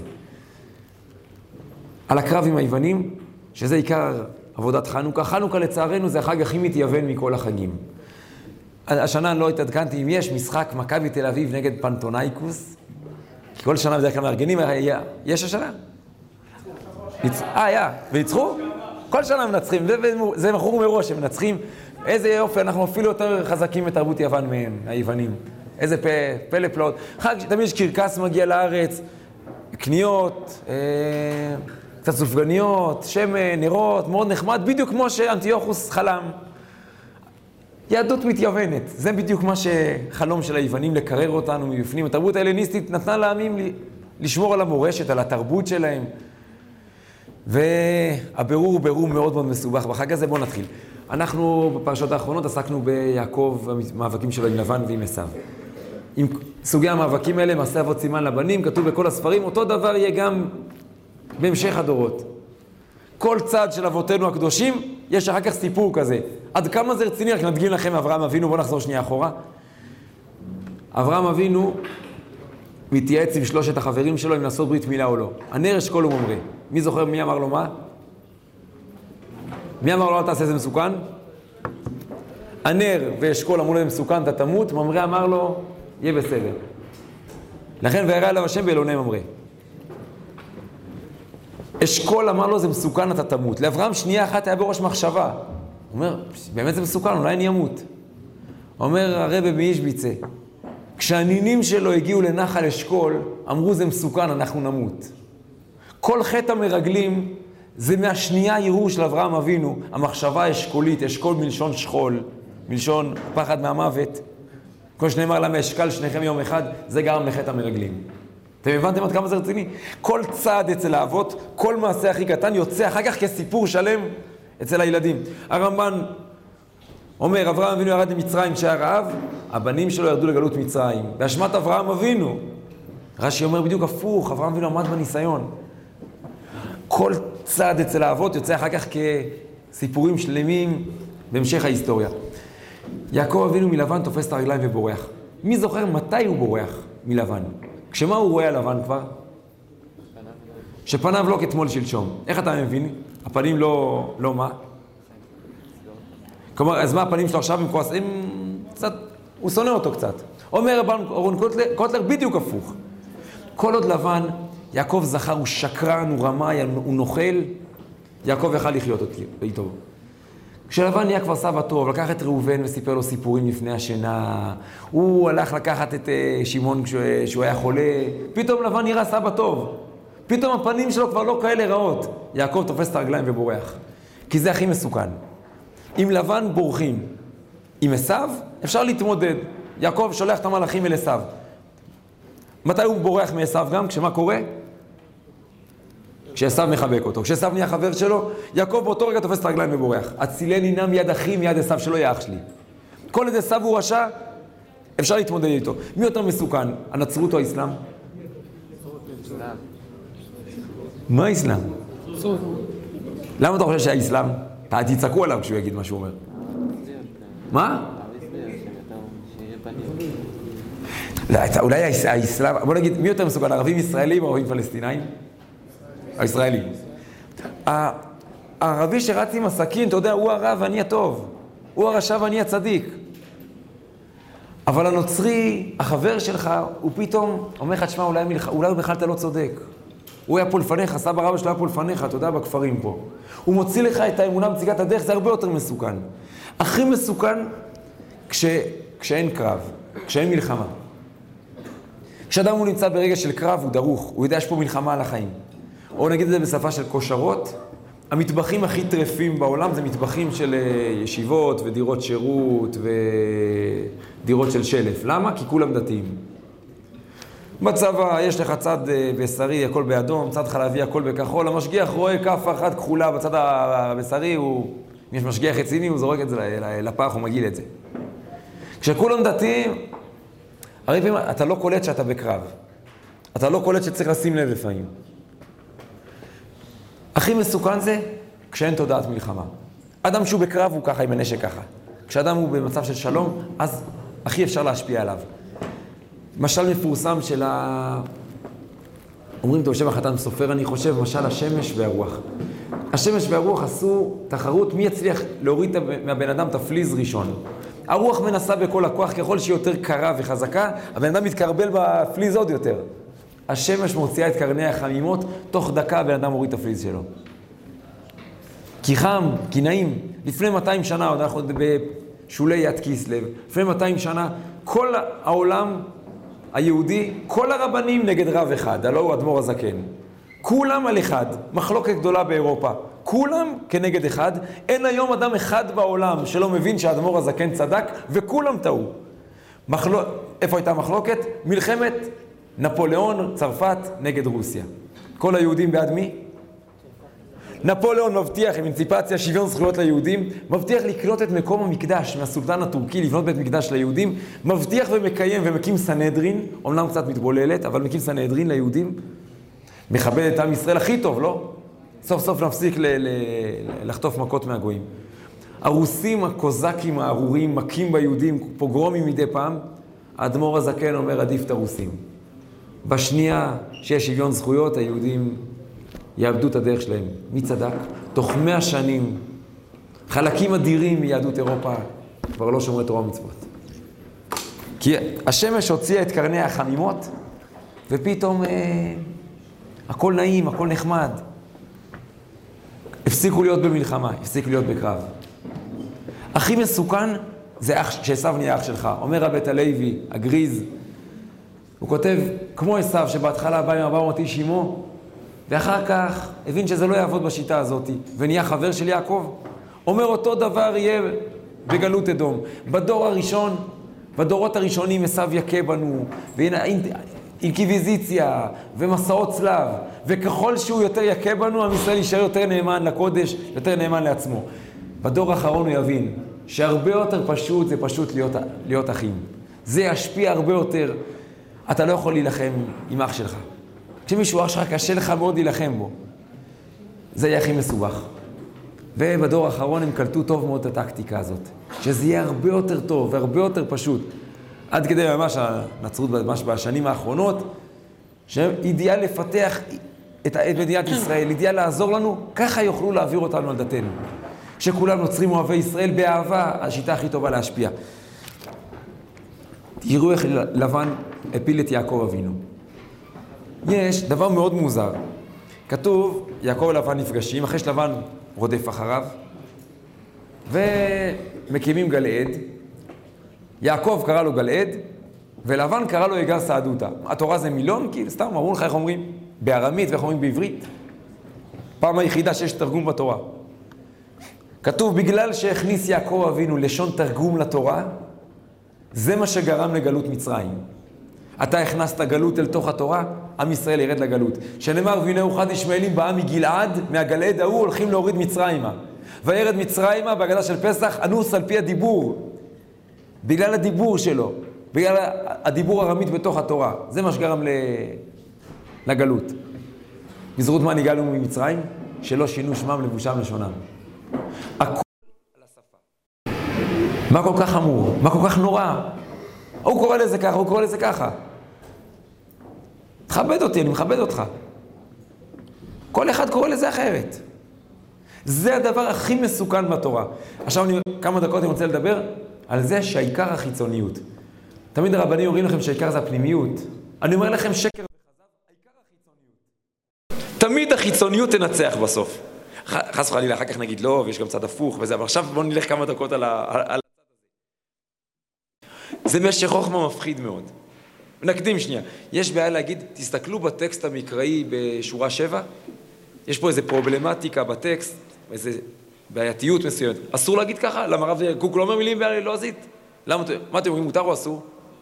A: על הקרב עם היוונים, שזה עיקר עבודת חנוכה. חנוכה לצערנו זה החג הכי מתייוון מכל החגים. השנה אני לא התעדכנתי אם יש משחק מכבי תל אביב נגד פנתונייקוס, כי כל שנה בדרך כלל מארגנים, היה, יש השנה? אה, היה, וניצחו? כל שנה מנצחים, זה מכור מראש, הם מנצחים. איזה יופי, אנחנו אפילו יותר חזקים בתרבות יוון מהם, היוונים. איזה פלא פלאות. חג שתמיד יש קרקס מגיע לארץ, קניות, אה, קצת סופגניות, שמן, נרות, מאוד נחמד, בדיוק כמו שאנטיוכוס חלם. יהדות מתייוונת, זה בדיוק מה שחלום של היוונים לקרר אותנו מבפנים. התרבות ההלניסטית נתנה לעמים לשמור על המורשת, על התרבות שלהם. והבירור הוא בירור מאוד מאוד מסובך. בחג הזה בואו נתחיל. אנחנו בפרשות האחרונות עסקנו ביעקב, המאבקים שלו עם לבן ועם עשיו. עם סוגי המאבקים האלה, מעשה אבות סימן לבנים, כתוב בכל הספרים, אותו דבר יהיה גם בהמשך הדורות. כל צד של אבותינו הקדושים, יש אחר כך סיפור כזה. עד כמה זה רציני? רק נדגים לכם אברהם אבינו, בואו נחזור שנייה אחורה. אברהם אבינו מתייעץ עם שלושת החברים שלו אם לעשות ברית מילה או לא. הנר אשכול וממרא. מי זוכר מי אמר לו מה? מי אמר לו, אל תעשה, זה מסוכן? הנר ואשכול אמרו לו, זה מסוכן, אתה תמות. ממרא אמר לו, יהיה בסדר. לכן וירא אליו השם באלוני ממרא. אשכול אמר לו, זה מסוכן, אתה תמות. לאברהם שנייה אחת היה בראש מחשבה. הוא אומר, באמת זה מסוכן, אולי אני אמות. אומר הרב מאישביצה, כשהנינים שלו הגיעו לנחל אשכול, אמרו זה מסוכן, אנחנו נמות. כל חטא המרגלים זה מהשנייה ערעור של אברהם אבינו, המחשבה האשכולית, אשכול מלשון שכול, מלשון פחד מהמוות. כמו שנאמר למה אשכל שניכם יום אחד, זה גרם לחטא המרגלים. אתם הבנתם עד כמה זה רציני? כל צעד אצל האבות, כל מעשה הכי קטן יוצא אחר כך כסיפור שלם אצל הילדים. הרמב"ן אומר, אברהם אבינו ירד למצרים כשהיה רעב, הבנים שלו ירדו לגלות מצרים. באשמת אברהם אבינו. רש"י אומר בדיוק הפוך, אברהם אבינו עמד בניסיון. כל צעד אצל האבות יוצא אחר כך כסיפורים שלמים בהמשך ההיסטוריה. יעקב אבינו מלבן תופס את הרגליים ובורח. מי זוכר מתי הוא בורח מלבן? כשמה הוא רואה הלבן כבר? שפניו לא כתמול שלשום. איך אתה מבין? הפנים לא, לא מה? כלומר, אז מה הפנים שלו עכשיו הם כועסים? קצת, הוא שונא אותו קצת. אומר רון קוטלר, קוטלר בדיוק הפוך. כל עוד לבן, יעקב זכר, הוא שקרן, הוא רמאי, הוא נוכל, יעקב יכל לחיות איתו. כשלבן נהיה כבר סבא טוב, לקח את ראובן וסיפר לו סיפורים לפני השינה, הוא הלך לקחת את שמעון כשהוא היה חולה, פתאום לבן נראה סבא טוב. פתאום הפנים שלו כבר לא כאלה רעות. יעקב תופס את הרגליים ובורח. כי זה הכי מסוכן. אם לבן בורחים עם עשיו, אפשר להתמודד. יעקב שולח את המלאכים אל עשיו. מתי הוא בורח מעשיו גם? כשמה קורה? כשעשיו מחבק אותו. כשעשיו נהיה חבר שלו, יעקב באותו רגע תופס את הרגליים ובורח. הצילני נא מיד אחי, מיד עשיו שלא יהיה אח שלי. כל עד עשיו הוא רשע, אפשר להתמודד איתו. מי יותר מסוכן? הנצרות או האסלאם? מה האסלאם? למה אתה חושב שהאסלאם? תצעקו עליו כשהוא יגיד מה שהוא אומר. מה? אולי האסלאם, בוא נגיד, מי יותר מסוכן? ערבים ישראלים או ערבים פלסטינאים? הישראלים. הערבי שרץ עם הסכין, אתה יודע, הוא הרע ואני הטוב. הוא הרשע ואני הצדיק. אבל הנוצרי, החבר שלך, הוא פתאום אומר לך, תשמע, אולי בכלל אתה לא צודק. הוא היה פה לפניך, סבא רבא שלו היה פה לפניך, אתה יודע, בכפרים פה. הוא מוציא לך את האמונה בציקת הדרך, זה הרבה יותר מסוכן. הכי מסוכן כש, כשאין קרב, כשאין מלחמה. כשאדם הוא נמצא ברגע של קרב, הוא דרוך, הוא יודע שיש פה מלחמה על החיים. או נגיד את זה בשפה של כושרות, המטבחים הכי טרפים בעולם זה מטבחים של ישיבות ודירות שירות ודירות של שלף. למה? כי כולם דתיים. בצבא יש לך צד בשרי, הכל באדום, צד חלבי, הכל בכחול. המשגיח רואה כף אחת כחולה בצד הבשרי, הוא, אם יש משגיח רציני, הוא זורק את זה לפח, הוא מגיל את זה. כשכולם דתיים, הרי פעמים אתה לא קולט שאתה בקרב. אתה לא קולט שצריך לשים לב לפעמים. הכי מסוכן זה כשאין תודעת מלחמה. אדם שהוא בקרב הוא ככה עם הנשק ככה. כשאדם הוא במצב של שלום, אז הכי אפשר להשפיע עליו. משל מפורסם של ה... אומרים את השם החתן סופר, אני חושב, משל השמש והרוח. השמש והרוח עשו תחרות מי יצליח להוריד מהבן אדם את הפליז ראשון. הרוח מנסה בכל הכוח, ככל שהיא יותר קרה וחזקה, הבן אדם מתקרבל בפליז עוד יותר. השמש מוציאה את קרני החמימות, תוך דקה הבן אדם מוריד את הפליז שלו. כי חם, כי נעים. לפני מאתיים שנה, עוד אנחנו בשולי יד כיסלב, לפני מאתיים שנה, כל העולם היהודי, כל הרבנים נגד רב אחד, הלא הוא אדמו"ר הזקן. כולם על אחד, מחלוקת גדולה באירופה. כולם כנגד אחד, אין היום אדם אחד בעולם שלא מבין שהאדמו"ר הזקן צדק, וכולם טעו. מחלוק... איפה הייתה מחלוקת? מלחמת נפוליאון, צרפת, נגד רוסיה. כל היהודים בעד מי? נפוליאון מבטיח, עם אינציפציה, שוויון זכויות ליהודים, מבטיח לקלוט את מקום המקדש מהסולטן הטורקי, לבנות בית מקדש ליהודים, מבטיח ומקיים ומקים סנהדרין, אומנם קצת מתבוללת, אבל מקים סנהדרין ליהודים, מכבד את עם ישראל הכי טוב, לא? סוף סוף נפסיק ל- ל- לחטוף מכות מהגויים. הרוסים, הקוזקים, הארורים, מכים ביהודים, פוגרומים מדי פעם, האדמו"ר הזקן אומר עדיף את הרוסים. בשנייה שיש שוויון זכויות, היהודים יאבדו את הדרך שלהם. מי צדק? תוך מאה שנים, חלקים אדירים מיהדות אירופה כבר לא שומרי תורה ומצוות. כי השמש הוציאה את קרני החמימות, ופתאום אה, הכל נעים, הכל נחמד. הפסיקו להיות במלחמה, הפסיקו להיות בקרב. הכי מסוכן זה אח, שעשיו נהיה אח שלך. אומר רבית הלוי, הגריז, הוא כותב, כמו עשיו שבהתחלה בא עם ארבע מאות איש עמו, ואחר כך הבין שזה לא יעבוד בשיטה הזאת, ונהיה חבר של יעקב. אומר אותו דבר יהיה בגלות אדום. בדור הראשון, בדורות הראשונים עשיו יכה בנו, ואינקוויזיציה, ומסעות צלב, וככל שהוא יותר יכה בנו, עם ישראל יישאר יותר נאמן לקודש, יותר נאמן לעצמו. בדור האחרון הוא יבין שהרבה יותר פשוט זה פשוט להיות, להיות אחים. זה ישפיע הרבה יותר. אתה לא יכול להילחם עם אח שלך. כשמישהו אח שלך קשה לך מאוד להילחם בו. זה יהיה הכי מסובך. ובדור האחרון הם קלטו טוב מאוד את הטקטיקה הזאת. שזה יהיה הרבה יותר טוב והרבה יותר פשוט. עד כדי ממש הנצרות ממש בשנים האחרונות, שאידיאל לפתח את מדינת ישראל, אידיאל לעזור לנו, ככה יוכלו להעביר אותנו על דתנו. שכולם נוצרים אוהבי ישראל באהבה, השיטה הכי טובה להשפיע. תראו איך לבן הפיל את יעקב אבינו. יש דבר מאוד מוזר. כתוב, יעקב ולבן נפגשים, אחרי שלבן רודף אחריו, ומקימים גלעד. יעקב קרא לו גלעד, ולבן קרא לו יגר סעדותא. התורה זה מילון, כי סתם אמרו לך איך אומרים בארמית ואיך אומרים בעברית. פעם היחידה שיש תרגום בתורה. כתוב, בגלל שהכניס יעקב אבינו לשון תרגום לתורה, זה מה שגרם לגלות מצרים. אתה הכנסת גלות אל תוך התורה, עם ישראל ירד לגלות. שנאמר, והנה אוחד ישמעאלים באה מגלעד, מהגלעד ההוא הולכים להוריד מצרימה. וירד מצרימה בהגדה של פסח, אנוס על פי הדיבור. בגלל הדיבור שלו, בגלל הדיבור הרמית בתוך התורה. זה מה שגרם לגלות. בזכות מה נגאלנו ממצרים? שלא שינו שמם לבושם לשונם. הכל על השפה. מה כל כך חמור? מה כל כך נורא? הוא קורא לזה ככה, הוא קורא לזה ככה. תכבד אותי, אני מכבד אותך. כל אחד קורא לזה אחרת. זה הדבר הכי מסוכן בתורה. עכשיו אני כמה דקות אני רוצה לדבר על זה שהעיקר החיצוניות. תמיד הרבנים אומרים לכם שהעיקר זה הפנימיות. אני אומר לכם שקר וחזב, העיקר החיצוניות. תמיד החיצוניות תנצח בסוף. חס וחלילה, אחר כך נגיד לא, ויש גם צד הפוך וזה, אבל עכשיו בואו נלך כמה דקות על הצד הזה. זה משך חוכמה מפחיד מאוד. נקדים שנייה. יש בעיה להגיד, תסתכלו בטקסט המקראי בשורה שבע, יש פה איזו פרובלמטיקה בטקסט, איזו בעייתיות מסוימת. אסור להגיד ככה? למה הרב קוק לא אומר מילים בלועזית? למה, מה אתם אומרים, מותר או אסור?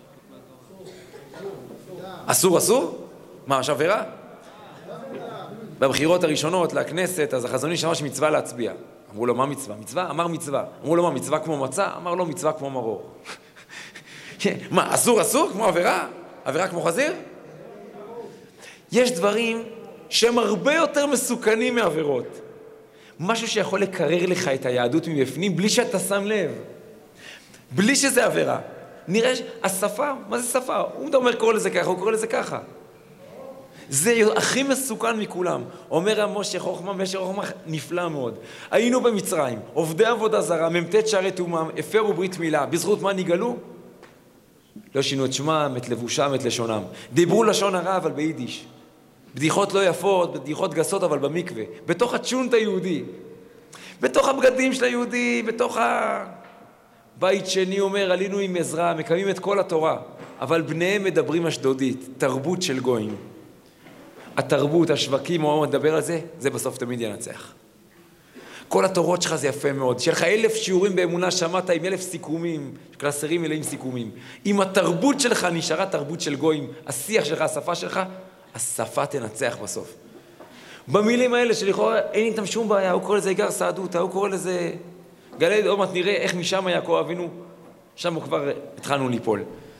A: אסור, אסור? מה, יש עבירה? בבחירות הראשונות לכנסת, אז החזון איש אמר שמצווה להצביע. אמרו לו, מה מצווה? מצווה? אמר מצווה. אמרו לו, מה, מצווה כמו מצה? אמר לו, מצווה כמו מרור. מה, אסור, אסור? כמו עבירה? עבירה כמו חזיר? יש דברים שהם הרבה יותר מסוכנים מעבירות. משהו שיכול לקרר לך את היהדות מבפנים בלי שאתה שם לב. בלי שזה עבירה. נראה השפה, מה זה שפה? הוא אומר קורא לזה ככה, הוא קורא לזה ככה. זה הכי מסוכן מכולם. אומר משה חוכמה, משה חוכמה נפלא מאוד. היינו במצרים, עובדי עבודה זרה, ממתת שערי תומם, הפרו ברית מילה. בזכות מה נגאלו? לא שינו את שמם, את לבושם, את לשונם. דיברו לשון הרע, אבל ביידיש. בדיחות לא יפות, בדיחות גסות, אבל במקווה. בתוך הצ'ונט היהודי. בתוך הבגדים של היהודי, בתוך הבית שני אומר, עלינו עם עזרה, מקיימים את כל התורה. אבל בניהם מדברים אשדודית, תרבות של גויים. התרבות, השווקים, הוא מדבר על זה, זה בסוף תמיד ינצח. כל התורות שלך זה יפה מאוד. שיהיה לך אלף שיעורים באמונה, שמעת עם אלף סיכומים, קלסרים מלאים סיכומים. אם התרבות שלך נשארה תרבות של גויים, השיח שלך, השפה שלך, השפה תנצח בסוף. במילים האלה שלכאורה אין איתם שום בעיה, הוא קורא לזה יגר סעדותא, הוא קורא לזה גלעד, עוד מעט נראה איך משם יעקב אבינו, שם הוא כבר התחלנו ליפול.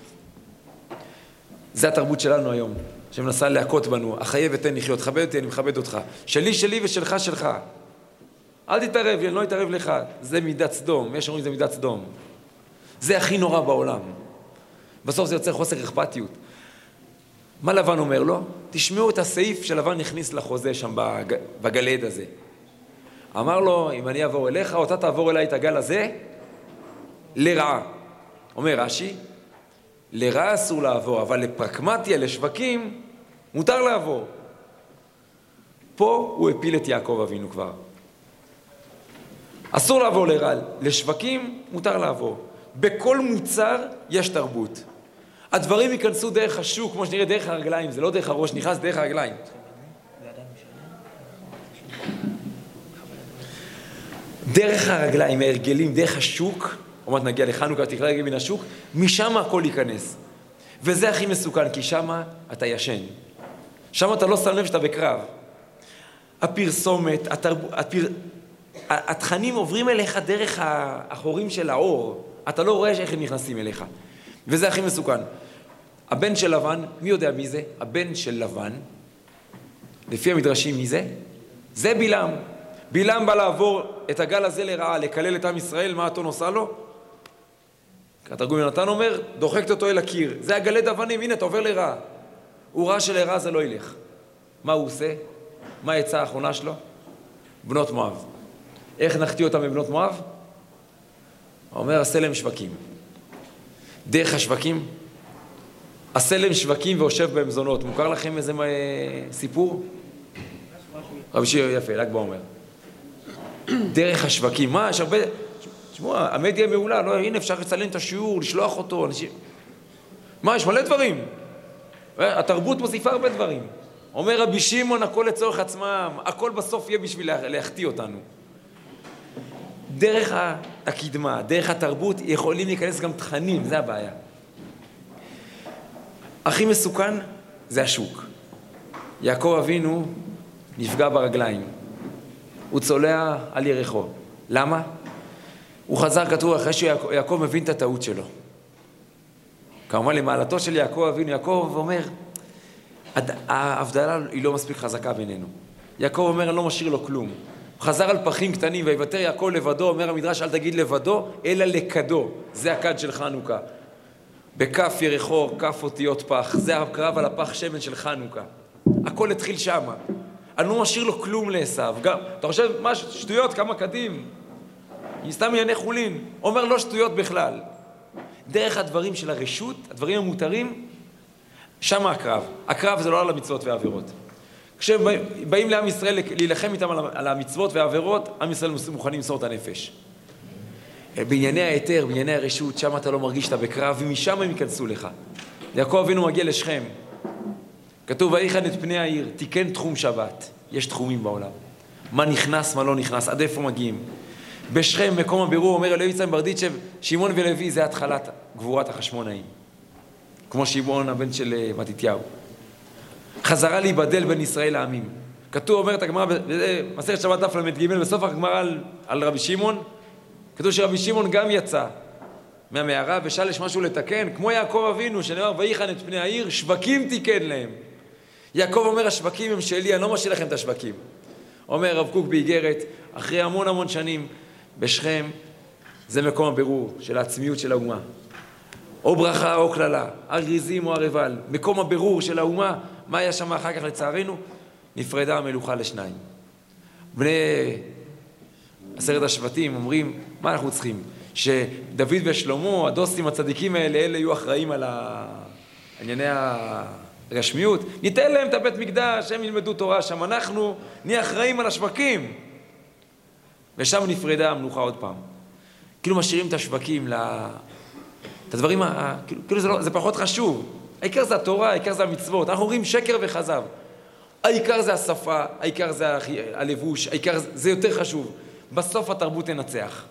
A: זה התרבות שלנו היום, שמנסה להכות בנו, החיה ותן לחיות, תכבד אותי, אני מכבד אותך. שלי שלי ושלך שלך. אל תתערב לי, אני לא אתערב לך. זה מידת סדום, יש אומרים זה מידת סדום. זה הכי נורא בעולם. בסוף זה יוצר חוסר אכפתיות. מה לבן אומר לו? תשמעו את הסעיף שלבן נכניס לחוזה שם בג... בגלעד הזה. אמר לו, אם אני אעבור אליך, או אתה תעבור אליי את הגל הזה, לרעה. אומר רש"י, לרעה אסור לעבור, אבל לפרקמטיה, לשווקים, מותר לעבור. פה הוא הפיל את יעקב אבינו כבר. אסור לעבור לרעה, לשווקים מותר לעבור. בכל מוצר יש תרבות. הדברים ייכנסו דרך השוק, כמו שנראה דרך הרגליים, זה לא דרך הראש, נכנס דרך הרגליים. דרך הרגליים, ההרגלים, דרך השוק, אומרת נגיע לחנוכה, תקרא רגל מן השוק, משם הכל ייכנס. וזה הכי מסוכן, כי שם אתה ישן. שם אתה לא שם לב שאתה בקרב. הפרסומת, התרב... הפר... התכנים עוברים אליך דרך החורים של האור. אתה לא רואה איך הם נכנסים אליך. וזה הכי מסוכן. הבן של לבן, מי יודע מי זה? הבן של לבן, לפי המדרשים מי זה? זה בלעם. בלעם בא לעבור את הגל הזה לרעה, לקלל את עם ישראל, מה אתון עושה לו? התרגום יונתן אומר, דוחקת אותו אל הקיר. זה הגלי דבנים, הנה, אתה עובר לרעה. הוא ראה שלרעה זה לא ילך. מה הוא עושה? מה העצה האחרונה שלו? בנות מואב. איך נחטיא אותם בבנות מואב? הוא אומר, עשה להם שווקים. דרך השווקים, עשה להם שווקים והושב בהם זונות. מוכר לכם איזה סיפור? רבי שיר יפה, ל"ג בעומר. דרך השווקים, מה? יש הרבה... תשמעו, המדיה מעולה, לא, הנה אפשר לצלם את השיעור, לשלוח אותו, אנשים... מה, יש מלא דברים. התרבות מוסיפה הרבה דברים. אומר רבי שמעון, הכל לצורך עצמם, הכל בסוף יהיה בשביל להחטיא אותנו. דרך הקדמה, דרך התרבות, יכולים להיכנס גם תכנים, זה הבעיה. הכי מסוכן זה השוק. יעקב אבינו נפגע ברגליים. הוא צולע על ירחו. למה? הוא חזר כתוב אחרי שיעקב מבין את הטעות שלו. כמובן למעלתו של יעקב אבינו, יעקב אומר, ההבדלה היא לא מספיק חזקה בינינו. יעקב אומר, אני לא משאיר לו כלום. הוא חזר על פחים קטנים, ויוותר יעקב לבדו, אומר המדרש, אל תגיד לבדו, אלא לקדו. זה הכד של חנוכה. בכף ירחו, כף אותיות פח. זה הקרב על הפח שמן של חנוכה. הכל התחיל שמה. אני לא משאיר לו כלום לעשיו. גם, אתה חושב, מה, שטויות, כמה קדים? סתם ענייני חולין. אומר לא שטויות בכלל. דרך הדברים של הרשות, הדברים המותרים, שמה הקרב. הקרב זה לא על המצוות והעבירות. כשבאים לעם ישראל להילחם איתם על המצוות והעבירות, עם ישראל מוכנים למסור את הנפש. בענייני היתר, בענייני הרשות, שם אתה לא מרגיש שאתה בקרב, ומשם הם ייכנסו לך. יעקב אבינו מגיע לשכם. כתוב, ויחן את פני העיר, תיקן תחום שבת. יש תחומים בעולם. מה נכנס, מה לא נכנס, עד איפה מגיעים. בשכם, מקום הבירור, אומר אלוהי יצחק ברדיצ'ב, שמעון ולוי זה התחלת גבורת החשמונאים. כמו שמעון הבן של מתתיהו. חזרה להיבדל בין ישראל לעמים. כתוב, אומרת הגמרא, במסכת שבת דף למ"ג, בסוף הגמרא על, על רבי שמעון, כתוב שרבי שמעון גם יצא מהמערה ושאל יש משהו לתקן, כמו יעקב אבינו, שנאמר, ויחן את פני העיר, שווקים תיקן להם. יעקב אומר, השווקים הם שלי, אני לא משאיר לכם את השווקים. אומר רב קוק באיגרת, אחרי המון המון שנים, בשכם, זה מקום הבירור של העצמיות של האומה. או ברכה או כללה, הגריזים או הרבל, מקום הבירור של האומה, מה היה שם אחר כך לצערנו? נפרדה המלוכה לשניים. בני עשרת השבטים אומרים, מה אנחנו צריכים? שדוד ושלמה, הדוסים הצדיקים האלה, אלה יהיו אחראים על ענייני הרשמיות. ניתן להם את הבית מקדש, הם ילמדו תורה שם, אנחנו נהיה אחראים על השווקים. ושם נפרדה המלוכה עוד פעם. כאילו משאירים את השווקים, לה... את הדברים, ה... כאילו, כאילו זה, לא... זה פחות חשוב. העיקר זה התורה, העיקר זה המצוות. אנחנו אומרים שקר וחזב. העיקר זה השפה, העיקר זה הלבוש, העיקר זה יותר חשוב. בסוף התרבות תנצח.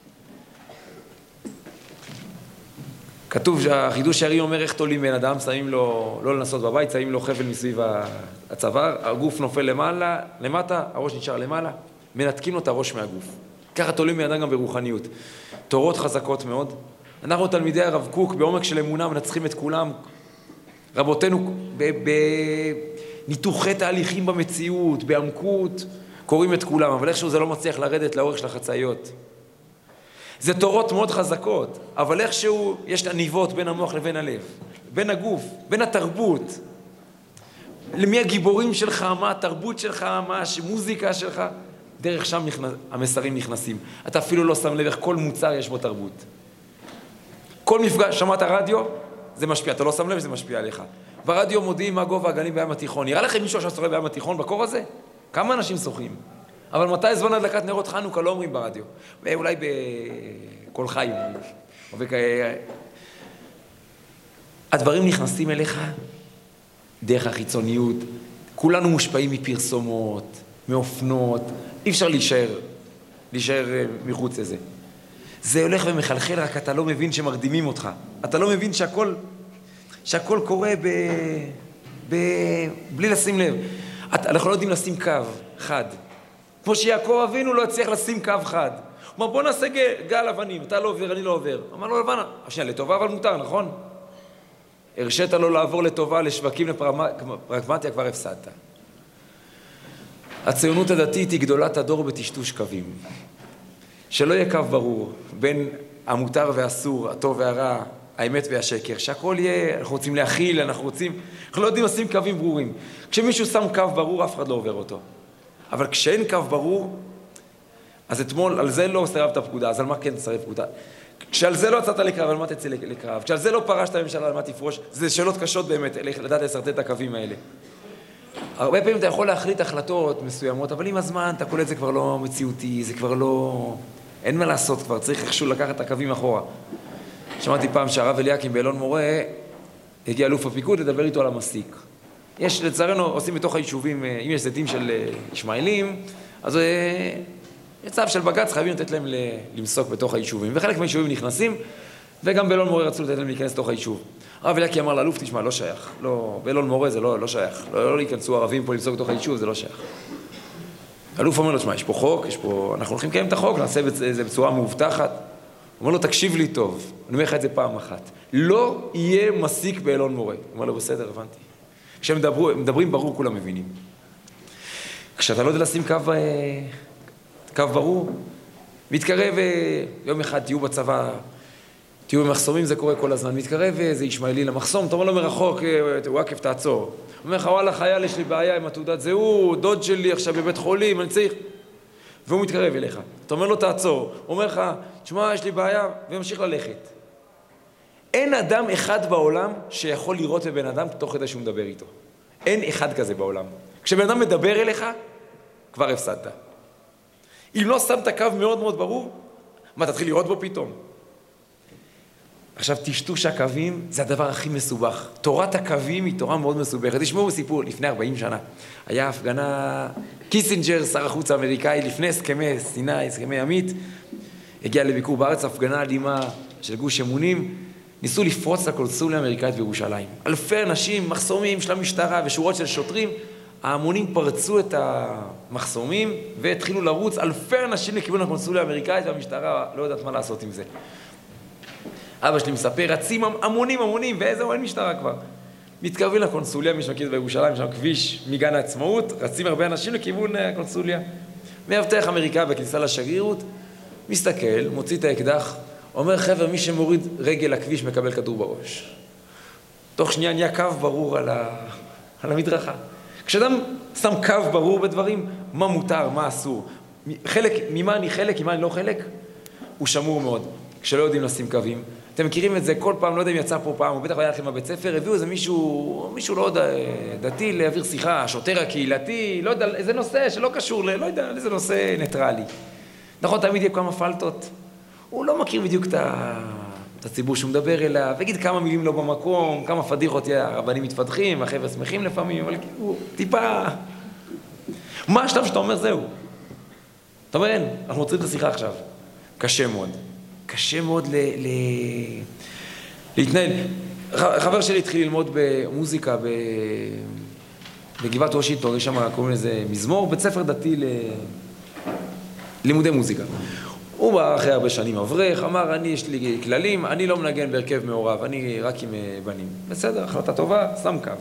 A: כתוב שהחידוש הארי אומר איך תולים בן אדם, שמים לו, לא לנסות בבית, שמים לו חבל מסביב הצוואר, הגוף נופל למעלה, למטה, הראש נשאר למעלה, מנתקים לו את הראש מהגוף. ככה תולים בן אדם גם ברוחניות. תורות חזקות מאוד. אנחנו תלמידי הרב קוק בעומק של אמונה מנצחים את כולם. רבותינו בניתוחי תהליכים במציאות, בעמקות, קוראים את כולם, אבל איכשהו זה לא מצליח לרדת לאורך של החצאיות. זה תורות מאוד חזקות, אבל איכשהו יש ניבות בין המוח לבין הלב, בין הגוף, בין התרבות. למי הגיבורים שלך, מה התרבות שלך, מה המוזיקה שלך, דרך שם נכנס, המסרים נכנסים. אתה אפילו לא שם לב איך כל מוצר יש בו תרבות. כל מפגש, שמעת רדיו, זה משפיע, אתה לא שם לב שזה משפיע עליך. ברדיו מודיעים מה גובה הגלים בים התיכון. נראה לכם מישהו ששוחה בים התיכון בקור הזה? כמה אנשים שוחים? אבל מתי זמן הדלקת נרות חנוכה לא אומרים ברדיו? אולי בכל חי. הדברים נכנסים אליך דרך החיצוניות. כולנו מושפעים מפרסומות, מאופנות. אי אפשר להישאר, להישאר מחוץ לזה. זה הולך ומחלחל, רק אתה לא מבין שמרדימים אותך. אתה לא מבין שהכל, שהכל קורה ב, ב, בלי לשים לב. אנחנו לא יודעים לשים קו חד. כמו שיעקב אבינו לא הצליח לשים קו חד. הוא אומר, בוא נעשה גל אבנים, אתה לא עובר, אני לא עובר. אמר לו, לבנה, שנייה, לטובה אבל מותר, נכון? הרשית לו לעבור לטובה, לשווקים, לפרגמטיה, כבר הפסדת. הציונות הדתית היא גדולת הדור בטשטוש קווים. שלא יהיה קו ברור בין המותר והאסור, הטוב והרע, האמת והשקר, שהכל יהיה, אנחנו רוצים להכיל, אנחנו רוצים, אנחנו לא יודעים לשים קווים ברורים. כשמישהו שם קו ברור, אף אחד לא עובר אותו. אבל כשאין קו ברור, אז אתמול, על זה לא סרבת פקודה, אז על מה כן תסרב פקודה? כשעל זה לא יצאת לקרב, על מה תצא לקרב? כשעל זה לא פרשת הממשלה, על מה תפרוש? זה שאלות קשות באמת, לדעת לסרטט את הקווים האלה. הרבה פעמים אתה יכול להחליט החלטות מסוימות, אבל עם הזמן אתה קולט זה כבר לא מציאותי, זה כבר לא... אין מה לעשות כבר, צריך איכשהו לקחת את הקווים אחורה. שמעתי פעם שהרב אליקים באלון מורה, הגיע אלוף הפיקוד לדבר איתו על המסיק. יש, לצערנו, עושים בתוך היישובים, אם יש זיתים של ישמעאלים, אז יצב של בג"ץ חייבים לתת להם למסוק בתוך היישובים. וחלק מהיישובים נכנסים, וגם באלון מורה רצו לתת להם להיכנס לתוך היישוב. הרב אליקים אמר לאלוף, תשמע, לא שייך. לא, באלון מורה זה לא, לא שייך. לא, לא להיכנסו ערבים פה למסוק בתוך היישוב, זה לא שייך. אלוף אומר לו, תשמע, יש פה חוק, יש פה... אנחנו הולכים לקיים את החוק, נעשה את זה בצורה מאובטחת. הוא אומר לו, תקשיב לי טוב, אני אומר לך את זה פעם אחת. לא יהיה מסיק באלון מורה. הוא אומר לו, בסדר, הבנתי. כשהם מדברו, מדברים ברור, כולם מבינים. כשאתה לא יודע לשים קו, קו ברור, מתקרב, יום אחד תהיו בצבא, תהיו במחסומים, זה קורה כל הזמן, מתקרב איזה ישמעאלי למחסום, אתה אומר לו מרחוק, וואקף תעצור. הוא אומר לך, וואלה, חייל, יש לי בעיה עם התעודת זהות, דוד שלי עכשיו בבית חולים, אני צריך... והוא מתקרב אליך. אתה אומר לו, תעצור. הוא אומר לך, תשמע, יש לי בעיה, וממשיך ללכת. אין אדם אחד בעולם שיכול לראות בבן אדם תוך כדי שהוא מדבר איתו. אין אחד כזה בעולם. כשבן אדם מדבר אליך, כבר הפסדת. אם לא שמת קו מאוד מאוד ברור, מה, תתחיל לראות בו פתאום? עכשיו, טשטוש הקווים זה הדבר הכי מסובך. תורת הקווים היא תורה מאוד מסובכת. תשמעו סיפור, לפני ארבעים שנה. היה הפגנה, קיסינג'ר, שר החוץ האמריקאי, לפני הסכמי סיני, הסכמי עמית, הגיע לביקור בארץ, הפגנה אלימה של גוש אמונים, ניסו לפרוץ לקונסוליה האמריקאית בירושלים. אלפי אנשים, מחסומים של המשטרה ושורות של שוטרים, ההמונים פרצו את המחסומים והתחילו לרוץ אלפי אנשים לכיוון הקונסוליה האמריקאית, והמשטרה לא יודעת מה לעשות עם זה. אבא שלי מספר, רצים המונים המונים, ואיזו אין משטרה כבר. מתקרבים לקונסוליה, מי שמכיר בירושלים, יש שם כביש מגן העצמאות, רצים הרבה אנשים לכיוון הקונסוליה. מאבטח אמריקאי בכניסה לשגרירות, מסתכל, מוציא את האקדח, אומר, חבר'ה, מי שמוריד רגל לכביש מקבל כדור בראש. תוך שנייה נהיה קו ברור על, ה... על המדרכה. כשאדם שם קו ברור בדברים, מה מותר, מה אסור, חלק, ממה אני חלק, ממה אני לא חלק, הוא שמור מאוד. כשלא יודעים לשים קווים, אתם מכירים את זה כל פעם, לא יודע אם יצא פה פעם, או בטח היה לכם בבית ספר, הביאו איזה מישהו, מישהו לא יודע, דתי להעביר שיחה, השוטר הקהילתי, לא יודע, איזה נושא שלא קשור, לא יודע, איזה נושא ניטרלי. נכון, תמיד יהיו כמה פלטות. הוא לא מכיר בדיוק את, ה... את הציבור שהוא מדבר אליו, ויגיד כמה מילים לא במקום, כמה פדיחות הרבנים מתפתחים, החבר'ה שמחים לפעמים, אבל כאילו, טיפה... מה השלב שאתה אומר זהו? אתה אומר, אין, אנחנו עוצרים את השיחה עכשיו. קשה מאוד. קשה מאוד ל... ל... להתנהל. חבר שלי התחיל ללמוד במוזיקה ב... בגבעת וושינגטון, יש שם קוראים לזה מזמור, בית ספר דתי ל... לימודי מוזיקה. הוא בא אחרי הרבה שנים אברך, אמר, אני יש לי כללים, אני לא מנגן בהרכב מעורב, אני רק עם בנים. בסדר, החלטה טובה, שם קו.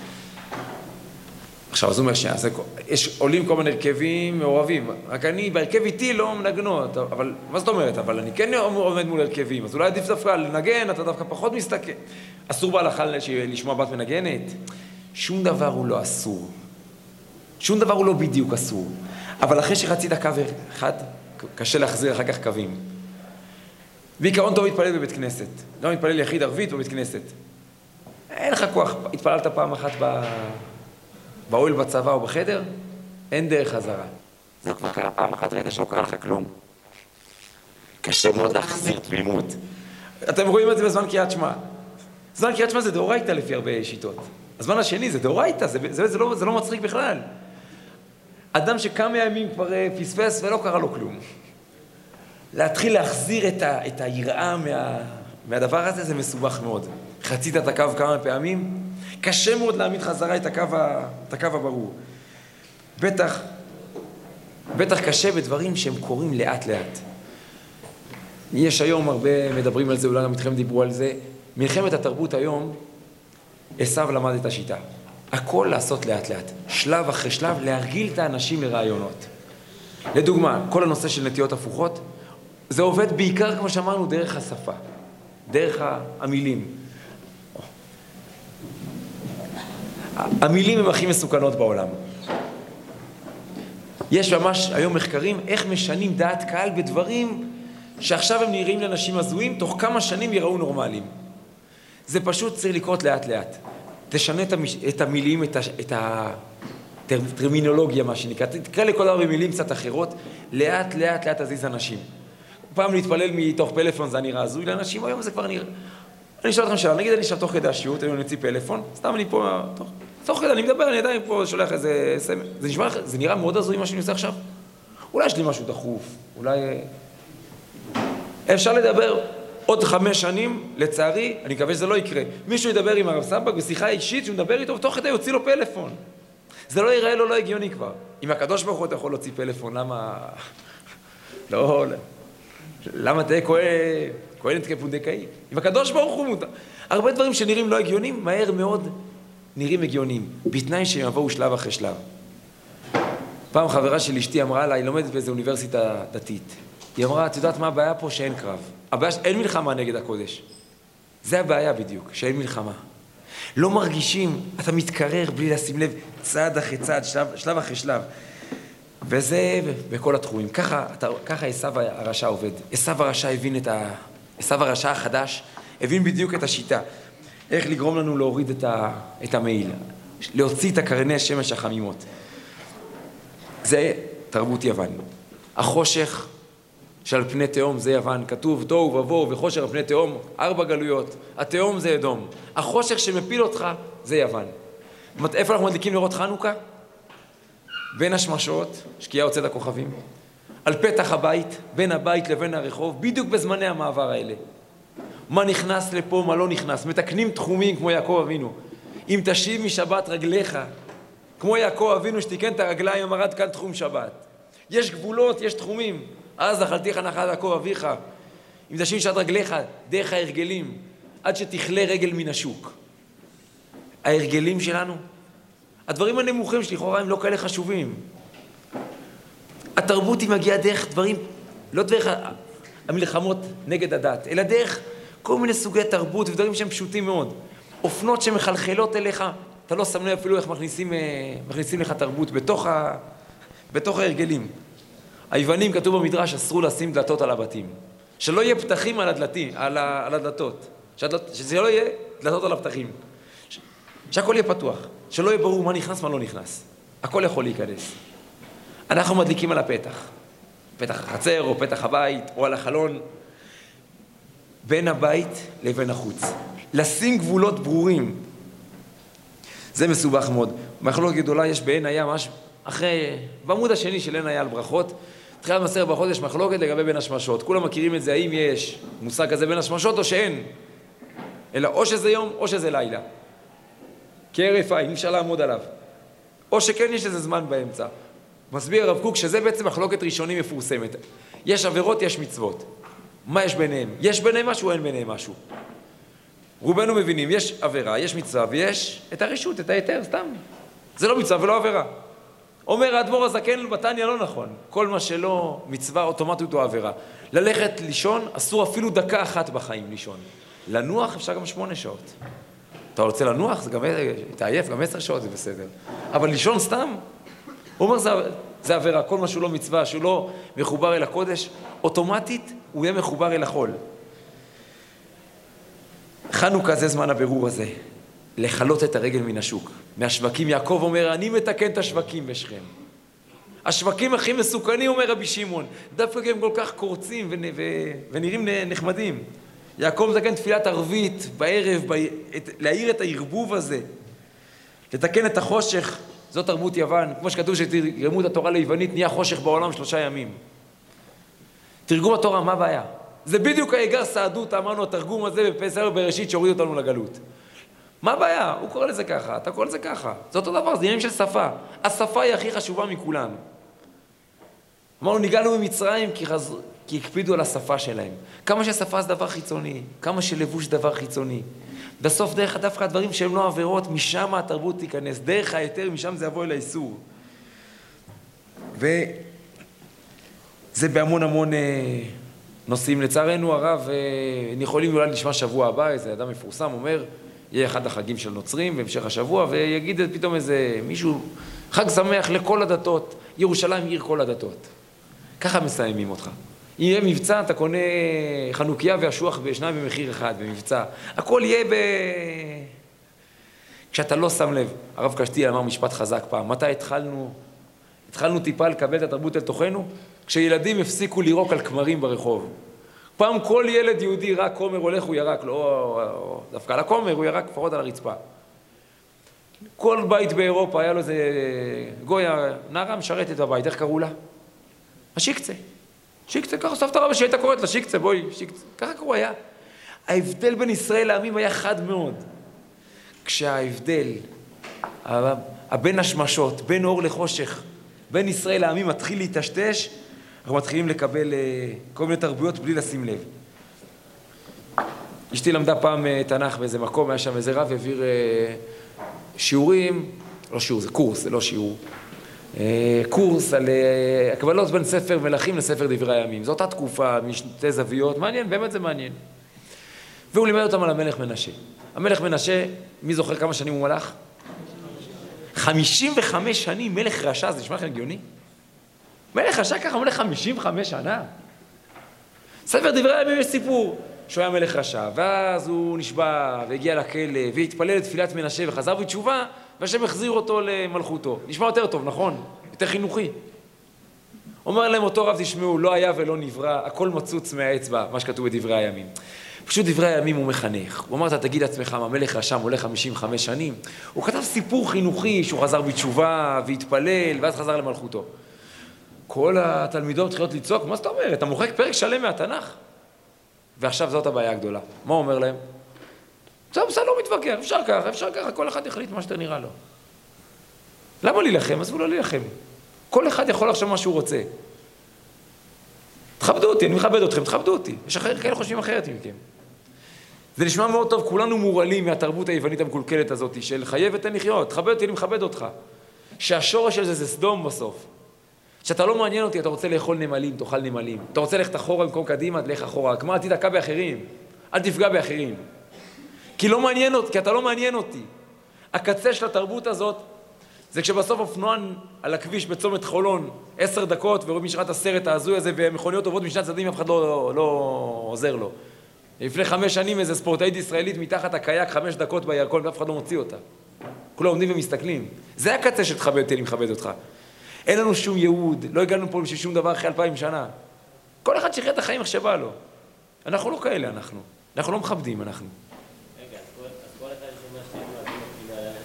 A: עכשיו, אז הוא אומר שנייה, יש עולים כל מיני הרכבים מעורבים, רק אני בהרכב איתי לא מנגנות, אבל מה זאת אומרת? אבל אני כן עומד מול הרכבים, אז אולי עדיף דווקא לנגן, אתה דווקא פחות מסתכל. אסור בהלכה לשמוע בת מנגנת? שום דבר הוא לא אסור. שום דבר הוא לא בדיוק אסור. אבל אחרי שרצית קו אחד, קשה להחזיר אחר כך קווים. בעיקרון טוב להתפלל בבית כנסת. לא מתפלל יחיד ערבית בבית כנסת. אין לך כוח. התפללת פעם אחת ב... באוהל בצבא או בחדר, אין דרך חזרה.
B: זה כבר קרה פעם אחת, ראית שלא קרה לך כלום. קשה מאוד להחזיר תמימות.
A: אתם רואים את זה בזמן קריאת שמע. זמן קריאת שמע זה דאורייתא לפי הרבה שיטות. הזמן השני זה דאורייתא, זה, זה, זה, לא, זה לא מצחיק בכלל. אדם שכמה ימים כבר פספס ולא קרה לו כלום. להתחיל להחזיר את, ה, את היראה מה, מהדבר הזה זה מסובך מאוד. חצית את הקו כמה פעמים, קשה מאוד להעמיד חזרה את הקו, את הקו הברור. בטח, בטח קשה בדברים שהם קורים לאט לאט. יש היום הרבה מדברים על זה, אולי גם איתכם דיברו על זה. מלחמת התרבות היום, עשיו למד את השיטה. הכל לעשות לאט לאט, שלב אחרי שלב, להרגיל את האנשים לרעיונות. לדוגמה, כל הנושא של נטיות הפוכות, זה עובד בעיקר, כמו שאמרנו, דרך השפה, דרך המילים. המילים הם הכי מסוכנות בעולם. יש ממש היום מחקרים איך משנים דעת קהל בדברים שעכשיו הם נראים לאנשים הזויים, תוך כמה שנים יראו נורמליים. זה פשוט צריך לקרות לאט לאט. תשנה את המילים, את הטרמינולוגיה, מה שנקרא. תקרא לכל דבר במילים קצת אחרות, לאט לאט לאט תזיז אנשים. פעם להתפלל מתוך פלאפון זה נראה הזוי לאנשים, היום זה כבר נראה. אני אשאל אתכם שאלה, נגיד אני אשאל תוך כדי השיעור, אני נוציא פלאפון, סתם אני פה, תוך, תוך כדי, אני מדבר, אני עדיין פה שולח איזה סמל. זה נשמע, זה נראה מאוד הזוי מה שאני עושה עכשיו. אולי יש לי משהו דחוף, אולי... אפשר לדבר עוד חמש שנים, לצערי, אני מקווה שזה לא יקרה. מישהו ידבר עם הרב סבג בשיחה אישית, שהוא מדבר איתו, ותוך כדי יוציא לו פלאפון. זה לא ייראה לו לא הגיוני כבר. אם הקדוש ברוך הוא אתה יכול להוציא פלאפון, למה... לא, לא. למה תהיה כהנת כפונדקאי? אם הקדוש ברוך הוא מותר. הרבה דברים שנראים לא הגיונים, מהר מאוד נראים הגיונים, בתנאי שהם יבואו שלב אחרי שלב. פעם חברה של אשתי אמרה לה, היא לומדת באיזו אוניברסיטה דתית. היא אמרה, את יודעת מה הבעיה פה? שאין קרב. הבעיה שאין מלחמה נגד הקודש. זה הבעיה בדיוק, שאין מלחמה. לא מרגישים, אתה מתקרר בלי לשים לב, צעד אחרי צעד, שלב, שלב אחרי שלב. וזה בכל התחומים. ככה, אתה, ככה עשיו הרשע עובד. עשיו הרשע הבין את ה... עשיו הרשע החדש, הבין בדיוק את השיטה. איך לגרום לנו להוריד את, ה... את המעיל. להוציא את הקרני השמש החמימות. זה תרבות יוון. החושך שעל פני תהום זה יוון. כתוב תוהו ובוהו וחושך על פני תהום, ארבע גלויות. התהום זה אדום. החושך שמפיל אותך זה יוון. איפה אנחנו מדליקים נרות חנוכה? בין השמשות, שקיעה יוצאת הכוכבים, על פתח הבית, בין הבית לבין הרחוב, בדיוק בזמני המעבר האלה. מה נכנס לפה, מה לא נכנס. מתקנים תחומים כמו יעקב אבינו. אם תשיב משבת רגליך, כמו יעקב אבינו שתיקן את הרגליים, אמר עד כאן תחום שבת. יש גבולות, יש תחומים. אז אכלתיך נחלת יעקב אביך. אם תשיב משבת רגליך, דרך ההרגלים, עד שתכלה רגל מן השוק. ההרגלים שלנו, הדברים הנמוכים שלכאורה הם לא כאלה חשובים. התרבות היא מגיעה דרך דברים, לא דרך המלחמות נגד הדת, אלא דרך כל מיני סוגי תרבות ודברים שהם פשוטים מאוד. אופנות שמחלחלות אליך, אתה לא שם לב אפילו איך מכניסים, מכניסים לך תרבות בתוך, ה, בתוך ההרגלים. היוונים, כתוב במדרש, אסרו לשים דלתות על הבתים. שלא יהיה פתחים על הדלתים, על, ה, על הדלתות. שזה לא יהיה דלתות על הפתחים. שהכל יהיה פתוח. שלא יהיה ברור מה נכנס, מה לא נכנס. הכל יכול להיכנס. אנחנו מדליקים על הפתח. פתח החצר או פתח הבית או על החלון. בין הבית לבין החוץ. לשים גבולות ברורים. זה מסובך מאוד. מחלוקת גדולה יש בעין היה, ממש אחרי, בעמוד השני של עין היה על ברכות, תחילת מסכת ברכות יש מחלוקת לגבי בין השמשות. כולם מכירים את זה, האם יש מושג כזה בין השמשות או שאין. אלא או שזה יום או שזה לילה. כערף עין, אי אפשר לעמוד עליו. או שכן יש איזה זמן באמצע. מסביר הרב קוק שזה בעצם מחלוקת ראשוני מפורסמת. יש עבירות, יש מצוות. מה יש ביניהם? יש ביניהם משהו, אין ביניהם משהו. רובנו מבינים, יש עבירה, יש מצווה, ויש את הרשות, את היתר, סתם. זה לא מצווה ולא עבירה. אומר האדמו"ר הזקן בתניא לא נכון. כל מה שלא מצווה אוטומטית הוא עבירה. ללכת לישון, אסור אפילו דקה אחת בחיים לישון. לנוח אפשר גם שמונה שעות. אתה רוצה לנוח, זה גם, תעייף, גם עשר שעות זה בסדר. אבל לישון סתם, הוא אומר, זה, זה עבירה, כל מה שהוא לא מצווה, שהוא לא מחובר אל הקודש, אוטומטית הוא יהיה מחובר אל החול. חנוכה זה זמן הבירור הזה, לחלות את הרגל מן השוק. מהשווקים, יעקב אומר, אני מתקן את השווקים בשכם. השווקים הכי מסוכנים, אומר רבי שמעון, דווקא הם כל כך קורצים ו- ו- ונראים נחמדים. יעקב מתקן תפילת ערבית בערב, ב- את, להעיר את הערבוב הזה, לתקן את החושך, זאת תרבות יוון, כמו שכתוב שתרגמו את התורה ליוונית, נהיה חושך בעולם שלושה ימים. תרגום התורה, מה הבעיה? זה בדיוק האגר סעדות, אמרנו, התרגום הזה בפסח ובראשית שהוריד אותנו לגלות. מה הבעיה? הוא קורא לזה ככה, אתה קורא לזה ככה. זה אותו דבר, זה עניינים של שפה. השפה היא הכי חשובה מכולנו. אמרנו, ניגענו ממצרים כי, חז... כי הקפידו על השפה שלהם. כמה שהשפה זה דבר חיצוני, כמה שלבוש דבר חיצוני. בסוף דרך דווקא הדברים שהם לא עבירות, משם התרבות תיכנס. דרך היתר, משם זה יבוא אל האיסור. וזה בהמון המון נושאים. לצערנו הרב, יכולים אולי לשמוע שבוע הבא, איזה אדם מפורסם אומר, יהיה אחד החגים של נוצרים בהמשך השבוע, ויגיד פתאום איזה מישהו, חג שמח לכל הדתות, ירושלים עיר כל הדתות. ככה מסיימים אותך. אם יהיה מבצע, אתה קונה חנוכיה והשוח בשניים במחיר אחד, במבצע. הכל יהיה ב... כשאתה לא שם לב, הרב קשתיאל אמר משפט חזק פעם, מתי התחלנו, התחלנו טיפה לקבל את התרבות אל תוכנו? כשילדים הפסיקו לירוק על כמרים ברחוב. פעם כל ילד יהודי רק כומר הולך, הוא ירק, לא דווקא על הכומר, הוא ירק לפחות על הרצפה. כל בית באירופה היה לו איזה גויה, נערה משרתת בבית, איך קראו לה? השיקצה. שיקצה, ככה סבתא רבא שהייתה קוראת לה, שיקצה, בואי, שיקצה. ככה קראו היה. ההבדל בין ישראל לעמים היה חד מאוד. כשההבדל, בין השמשות, בין אור לחושך, בין ישראל לעמים מתחיל להתשתש, אנחנו מתחילים לקבל כל מיני תרבויות בלי לשים לב. אשתי למדה פעם תנ"ך באיזה מקום, היה שם איזה רב, העביר שיעורים, לא שיעור, זה קורס, זה לא שיעור, קורס על הקבלות בין ספר מלכים לספר דברי הימים. זו אותה תקופה, משתי זוויות, מעניין, באמת זה מעניין. והוא לימד אותם על המלך מנשה. המלך מנשה, מי זוכר כמה שנים הוא מלך? חמישים וחמש שנים, מלך רשע, זה נשמע לכם הגיוני? מלך רשע ככה מלך חמישים וחמש שנה. ספר דברי הימים יש סיפור, שהוא היה מלך רשע, ואז הוא נשבע והגיע לכלא, והתפלל לתפילת מנשה וחזר בתשובה, והשם החזיר אותו למלכותו. נשמע יותר טוב, נכון? יותר חינוכי. אומר להם אותו רב, תשמעו, לא היה ולא נברא, הכל מצוץ מהאצבע, מה שכתוב בדברי הימים. פשוט דברי הימים הוא מחנך. הוא אמר, אתה תגיד לעצמך, המלך רשע הולך חמישים וחמש שנים. הוא כתב סיפור חינוכי שהוא חזר בתשובה והתפלל, ואז חזר למלכותו. כל התלמידות מתחילות לצעוק, מה זאת אומרת? אתה מוחק פרק שלם מהתנ"ך. ועכשיו זאת הבעיה הגדולה. מה הוא אומר להם? בסדר, בסדר, לא מתווכח, אפשר ככה, אפשר ככה, כל אחד יחליט מה שאתה נראה לו. למה להילחם? עזבו לא להילחם. כל אחד יכול לחשוב מה שהוא רוצה. תכבדו אותי, אני מכבד אתכם, תכבדו אותי. יש אחרים כאלה חושבים אחרת מכם. זה נשמע מאוד טוב, כולנו מורלים מהתרבות היוונית המקולקלת הזאת, של חייב ותן לחיות, תכבד אותי, אני מכבד אותך. שהשורש של זה זה סדום בסוף. שאתה לא מעניין אותי, אתה רוצה לאכול נמלים, תאכל נמלים. אתה רוצה ללכת אחורה במקום קדימה, תלך אחורה. כמו אל תתעקע באחרים, אל תפגע באחרים. כי לא מעניין אותי, כי אתה לא מעניין אותי. הקצה של התרבות הזאת, זה כשבסוף אופנוען על הכביש בצומת חולון, עשר דקות, ורואים משרת הסרט ההזוי הזה, ומכוניות עוברות משנת צדדים, אף אחד לא, לא, לא עוזר לו. לפני חמש שנים איזו ספורטאית ישראלית מתחת הקייק, חמש דקות בירקון, ואף אחד לא מוציא אותה. כולם עומדים ומסתכלים. זה הקצה שתכבד אותי, אני מכבד אותך. אין לנו שום ייעוד, לא הגענו פה בשביל שום דבר אחרי אלפיים שנה. כל אחד שיחיה את החיים איך שבא לו. אנחנו לא כאלה, אנחנו. אנחנו לא מכבדים, אנחנו.
C: רגע, אז כל אחד שאומר שאין לו עדים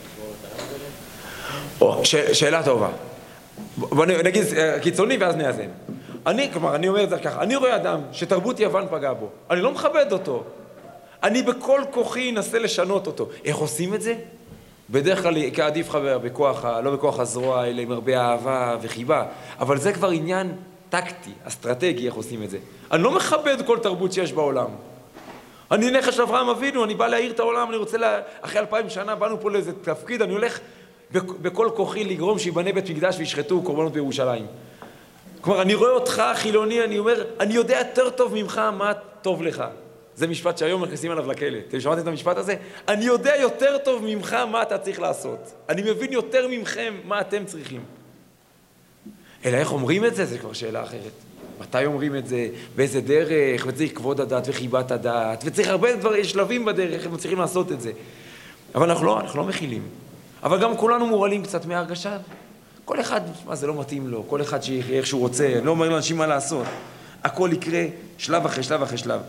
A: או, שאלה טובה. בוא נגיד קיצוני ואז נאזן. אני, כלומר, אני אומר את זה ככה, אני רואה אדם שתרבות יוון פגע בו. אני לא מכבד אותו. אני בכל כוחי אנסה לשנות אותו. איך עושים את זה? בדרך כלל כעדיף חבר, בכוח, לא בכוח הזרוע, אלא עם הרבה אהבה וחיבה. אבל זה כבר עניין טקטי, אסטרטגי, איך עושים את זה. אני לא מכבד כל תרבות שיש בעולם. אני נכד של אברהם אבינו, אני בא להעיר את העולם, אני רוצה, לה... אחרי אלפיים שנה באנו פה לאיזה תפקיד, אני הולך בכל כוחי לגרום שיבנה בית מקדש וישחטו קורבנות בירושלים. כלומר, אני רואה אותך חילוני, אני אומר, אני יודע יותר טוב ממך מה טוב לך. זה משפט שהיום מכניסים עליו לכלא. אתם שמעתם את המשפט הזה? אני יודע יותר טוב ממך מה אתה צריך לעשות. אני מבין יותר ממכם מה אתם צריכים. אלא איך אומרים את זה? זה כבר שאלה אחרת. מתי אומרים את זה? באיזה דרך? וצריך כבוד הדת וחיבת הדת. וצריך הרבה דברים, שלבים בדרך, הם צריכים לעשות את זה. אבל אנחנו לא, אנחנו לא מכילים. אבל גם כולנו מורלים קצת מהרגשה. כל אחד, מה זה לא מתאים לו, כל אחד שיחיה איך שהוא רוצה, לא אומר לאנשים מה לעשות. הכל יקרה שלב אחרי שלב אחרי שלב.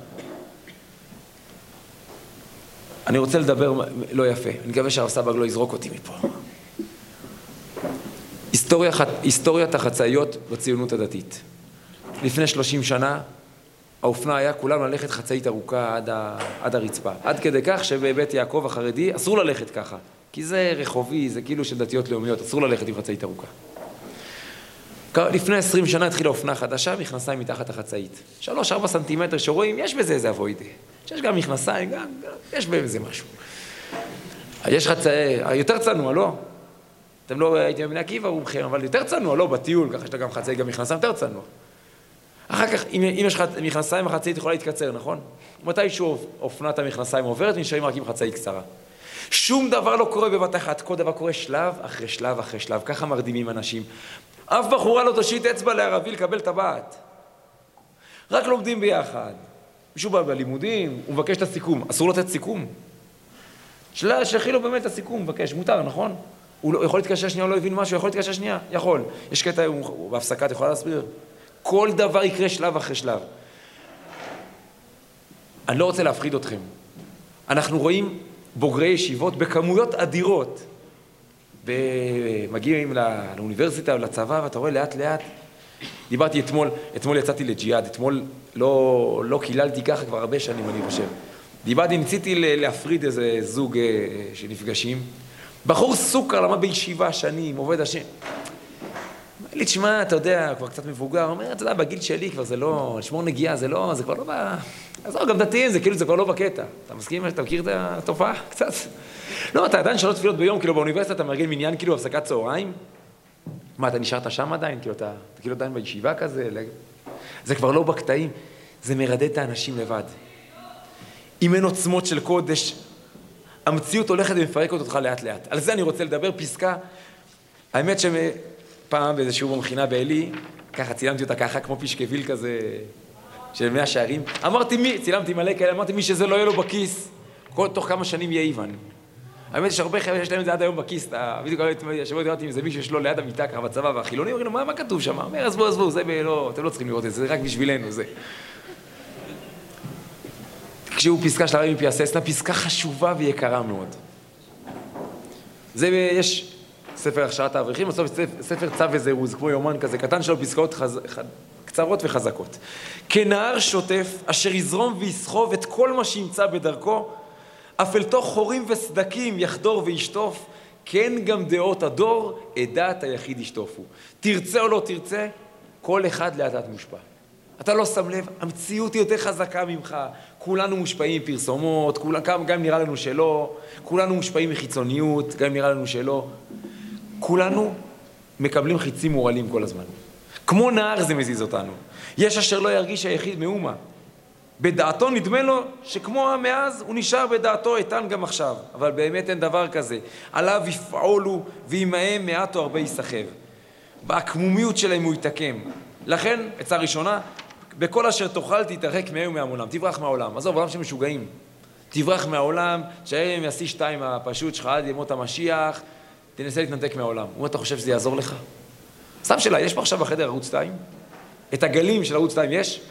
A: אני רוצה לדבר לא יפה, אני מקווה שהרב סבג לא יזרוק אותי מפה. היסטוריה, היסטוריית החצאיות בציונות הדתית. לפני שלושים שנה, האופנה היה כולם ללכת חצאית ארוכה עד, ה, עד הרצפה. עד כדי כך שבבית יעקב החרדי אסור ללכת ככה. כי זה רחובי, זה כאילו של דתיות לאומיות, אסור ללכת עם חצאית ארוכה. לפני עשרים שנה התחילה אופנה חדשה, מכנסיים מתחת החצאית. שלוש, ארבע סנטימטר שרואים, יש בזה איזה אבוידה. שיש גם מכנסיים, גם, יש בזה משהו. יש חצאי, יותר צנוע, לא? אתם לא הייתם בבני עקיבא רובכם, אבל יותר צנוע, לא? בטיול, ככה שאתה גם חצאי, גם מכנסיים יותר צנוע. אחר כך, אם, אם יש מכנסיים, החצאית יכולה להתקצר, נכון? מתישהו אופנת המכנסיים עוברת, נשארים רק עם חצאי קצרה. שום דבר לא קורה בבת אחת, כל דבר קורה שלב אחרי שלב אחרי שלב, ככה מרדימים אנשים. אף בחורה לא תושיט אצבע לערבי לקבל טבעת. רק לומדים ביחד. מישהו בא בלימודים, הוא מבקש את הסיכום. אסור לתת סיכום. שלה, שלחי לו באמת את הסיכום, מבקש, מותר, נכון? הוא לא, יכול להתקשר שנייה, הוא לא הבין משהו, יכול להתקשר שנייה, יכול. יש קטע, הוא, הוא בהפסקה, אתה יכולה להסביר? כל דבר יקרה שלב אחרי שלב. אני לא רוצה להפחיד אתכם. אנחנו רואים בוגרי ישיבות בכמויות אדירות. מגיעים לאוניברסיטה או לצבא, ואתה רואה לאט לאט. דיברתי אתמול, אתמול יצאתי לג'יהאד, אתמול לא, לא קיללתי ככה כבר הרבה שנים, אני חושב. דיברתי, ניסיתי להפריד איזה זוג שנפגשים. בחור סוכר, למד בישיבה שנים, עובד השם. אמר לי, תשמע, אתה יודע, כבר קצת מבוגר, אומר, אתה יודע, בגיל שלי כבר זה לא, לשמור נגיעה, זה לא, זה כבר לא בא... אז גם דתיים, זה כאילו, זה כבר לא בקטע. אתה מסכים? אתה מכיר את התופעה? קצת? לא, אתה עדיין שלוש תפילות ביום, כאילו באוניברסיטה אתה מארגן מניין, כאילו הפסקת צהריים. מה, אתה נשארת שם עדיין? כאילו, אתה, אתה כאילו עדיין בישיבה כזה? זה כבר לא בקטעים, זה מרדד את האנשים לבד. אם אין עוצמות של קודש, המציאות הולכת ומפרקת אותך לאט לאט. על זה אני רוצה לדבר פסקה. האמת שפעם באיזשהו במכינה באלי, ככה צילמתי אותה ככה, כמו פשקביל כזה של מאה שערים. אמרתי מי, צילמתי מלא כאלה, אמרתי מי שזה לא יהיה לו בכיס, כל תוך כמה שנים יהיה איוון. האמת יש הרבה חבר'ה שיש להם את זה עד היום בכיס, בדיוק שבוע דיברתי עם זה מישהו שיש לו ליד המיטה ככה בצבא, והחילונים אומרים לו, מה, מה כתוב שם? אומר, עזבו, עזבו, זה לא, אתם לא צריכים לראות את זה, זה רק בשבילנו, זה. כשהוא פסקה של הרבי מפיאססנה, פסקה חשובה ויקרה מאוד. זה, יש ספר הכשרת האברכים, בסוף ספר צו וזירוז, כמו יומן כזה, קטן שלו, פסקאות חז... קצרות וחזקות. כנהר שוטף, אשר יזרום ויסחוב את כל מה שימצא בדרכו, אף אל תוך חורים וסדקים יחדור וישטוף, כן גם דעות הדור, את דעת היחיד ישטופו. תרצה או לא תרצה, כל אחד לאט מושפע. אתה לא שם לב, המציאות היא יותר חזקה ממך, כולנו מושפעים פרסומות, כולנו, גם נראה לנו שלא, כולנו מושפעים מחיצוניות, גם נראה לנו שלא. כולנו מקבלים חיצים מורלים כל הזמן. כמו נהר זה מזיז אותנו. יש אשר לא ירגיש היחיד מאומה. בדעתו נדמה לו שכמו מאז הוא נשאר בדעתו איתן גם עכשיו, אבל באמת אין דבר כזה. עליו יפעולו וימהם מעט או הרבה יסחב. בעקמומיות שלהם הוא יתקם. לכן, עצה ראשונה, בכל אשר תאכל תתרחק מהם מהעולם, תברח מהעולם. עזוב, עולם שמשוגעים. תברח מהעולם, שהרי יעשי שתיים הפשוט שלך עד ימות המשיח, תנסה להתנתק מהעולם. הוא אומר, אתה חושב שזה יעזור לך? סתם שאלה, יש פה עכשיו בחדר ערוץ שתיים? את הגלים של ערוץ שתיים יש?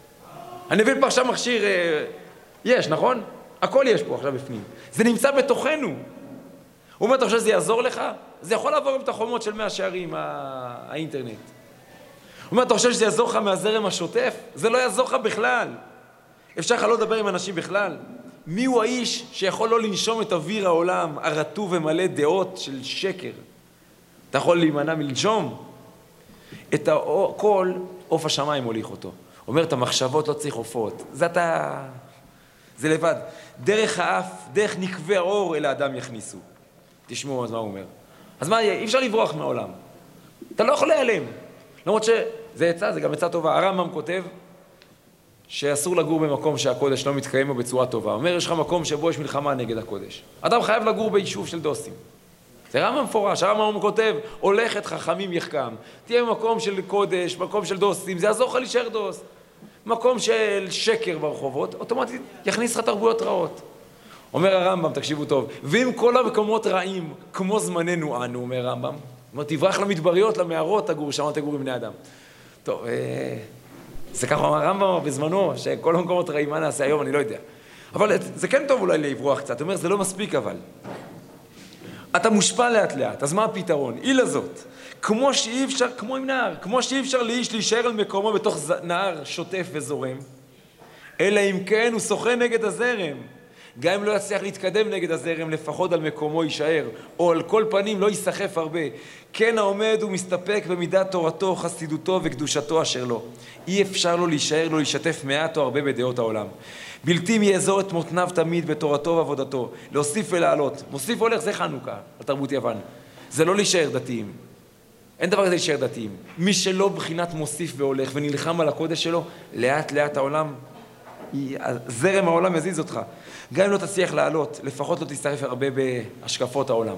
A: אני מבין פה עכשיו מכשיר, אה, יש, נכון? הכל יש פה עכשיו בפנים. זה נמצא בתוכנו. הוא אומר, אתה חושב שזה יעזור לך? זה יכול לעבור עם את החומות של מאה שערים, האינטרנט. הוא אומר, אתה חושב שזה יעזור לך מהזרם השוטף? זה לא יעזור לך בכלל. אפשר לך לא לדבר עם אנשים בכלל. מי הוא האיש שיכול לא לנשום את אוויר העולם, הרטוב ומלא דעות של שקר? אתה יכול להימנע מלנשום? את הכל, עוף השמיים הוליך אותו. אומר, את המחשבות לא צריך עופות. זה אתה... זה לבד. דרך האף, דרך נקבי האור אל האדם יכניסו. תשמעו, אז מה הוא אומר? אז מה, אי אפשר לברוח מהעולם. אתה לא יכול להיעלם. למרות שזה עצה, זה גם עצה טובה. הרמב"ם כותב שאסור לגור במקום שהקודש לא מתקיים בו בצורה טובה. אומר, יש לך מקום שבו יש מלחמה נגד הקודש. אדם חייב לגור ביישוב של דוסים. זה רמב"ם מפורש. הרמב"ם כותב, הולכת חכמים יחכם. תהיה במקום של קודש, מקום של דוסים, זה יעזור לך להישאר דוס. מקום של שקר ברחובות, אוטומטית יכניס לך תרבויות רעות. אומר הרמב"ם, תקשיבו טוב, ואם כל המקומות רעים, כמו זמננו אנו, אומר הרמב"ם, אומר, תברח למדבריות, למערות, תגור, שם תגור עם בני אדם. טוב, זה ככה אומר הרמב"ם בזמנו, שכל המקומות רעים, מה נעשה היום, אני לא יודע. אבל זה כן טוב אולי לברוח קצת, הוא אומר, זה לא מספיק אבל. אתה מושפע לאט לאט, אז מה הפתרון? אילה זאת, כמו שאי אפשר, כמו עם נהר, כמו שאי אפשר לאיש להישאר על מקומו בתוך נהר שוטף וזורם, אלא אם כן הוא שוחה נגד הזרם. גם אם לא יצליח להתקדם נגד הזרם, לפחות על מקומו יישאר, או על כל פנים לא ייסחף הרבה. כן העומד ומסתפק במידת תורתו, חסידותו וקדושתו אשר לו. אי אפשר לו להישאר, לו להשתף מעט או הרבה בדעות העולם. בלתי יאזור את מותניו תמיד בתורתו ועבודתו, להוסיף ולעלות. מוסיף הולך, זה חנוכה, על תרבות יוון. זה לא להישאר דתיים. אין דבר כזה להישאר דתיים. מי שלא בחינת מוסיף והולך ונלחם על הקודש שלו, לאט לאט העולם, זרם העולם יזיז אותך. גם אם לא תצליח לעלות, לפחות לא תצטרף הרבה בהשקפות העולם.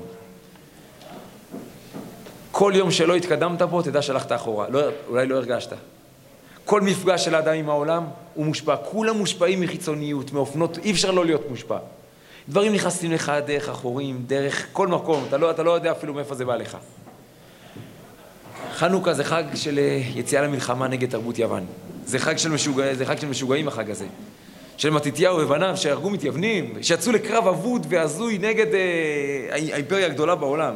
A: כל יום שלא התקדמת בו, תדע שהלכת אחורה. לא, אולי לא הרגשת. כל מפגש של האדם עם העולם הוא מושפע. כולם מושפעים מחיצוניות, מאופנות, אי אפשר לא להיות מושפע. דברים נכנסים לך דרך אחורים, דרך כל מקום, אתה לא, אתה לא יודע אפילו מאיפה זה בא לך. חנוכה זה חג של יציאה למלחמה נגד תרבות יוון. זה חג של משוגעים, זה חג של משוגעים החג הזה. של מתתיהו ובניו שהרגו מתייוונים, שיצאו לקרב אבוד והזוי נגד אה, האימפריה הגדולה בעולם.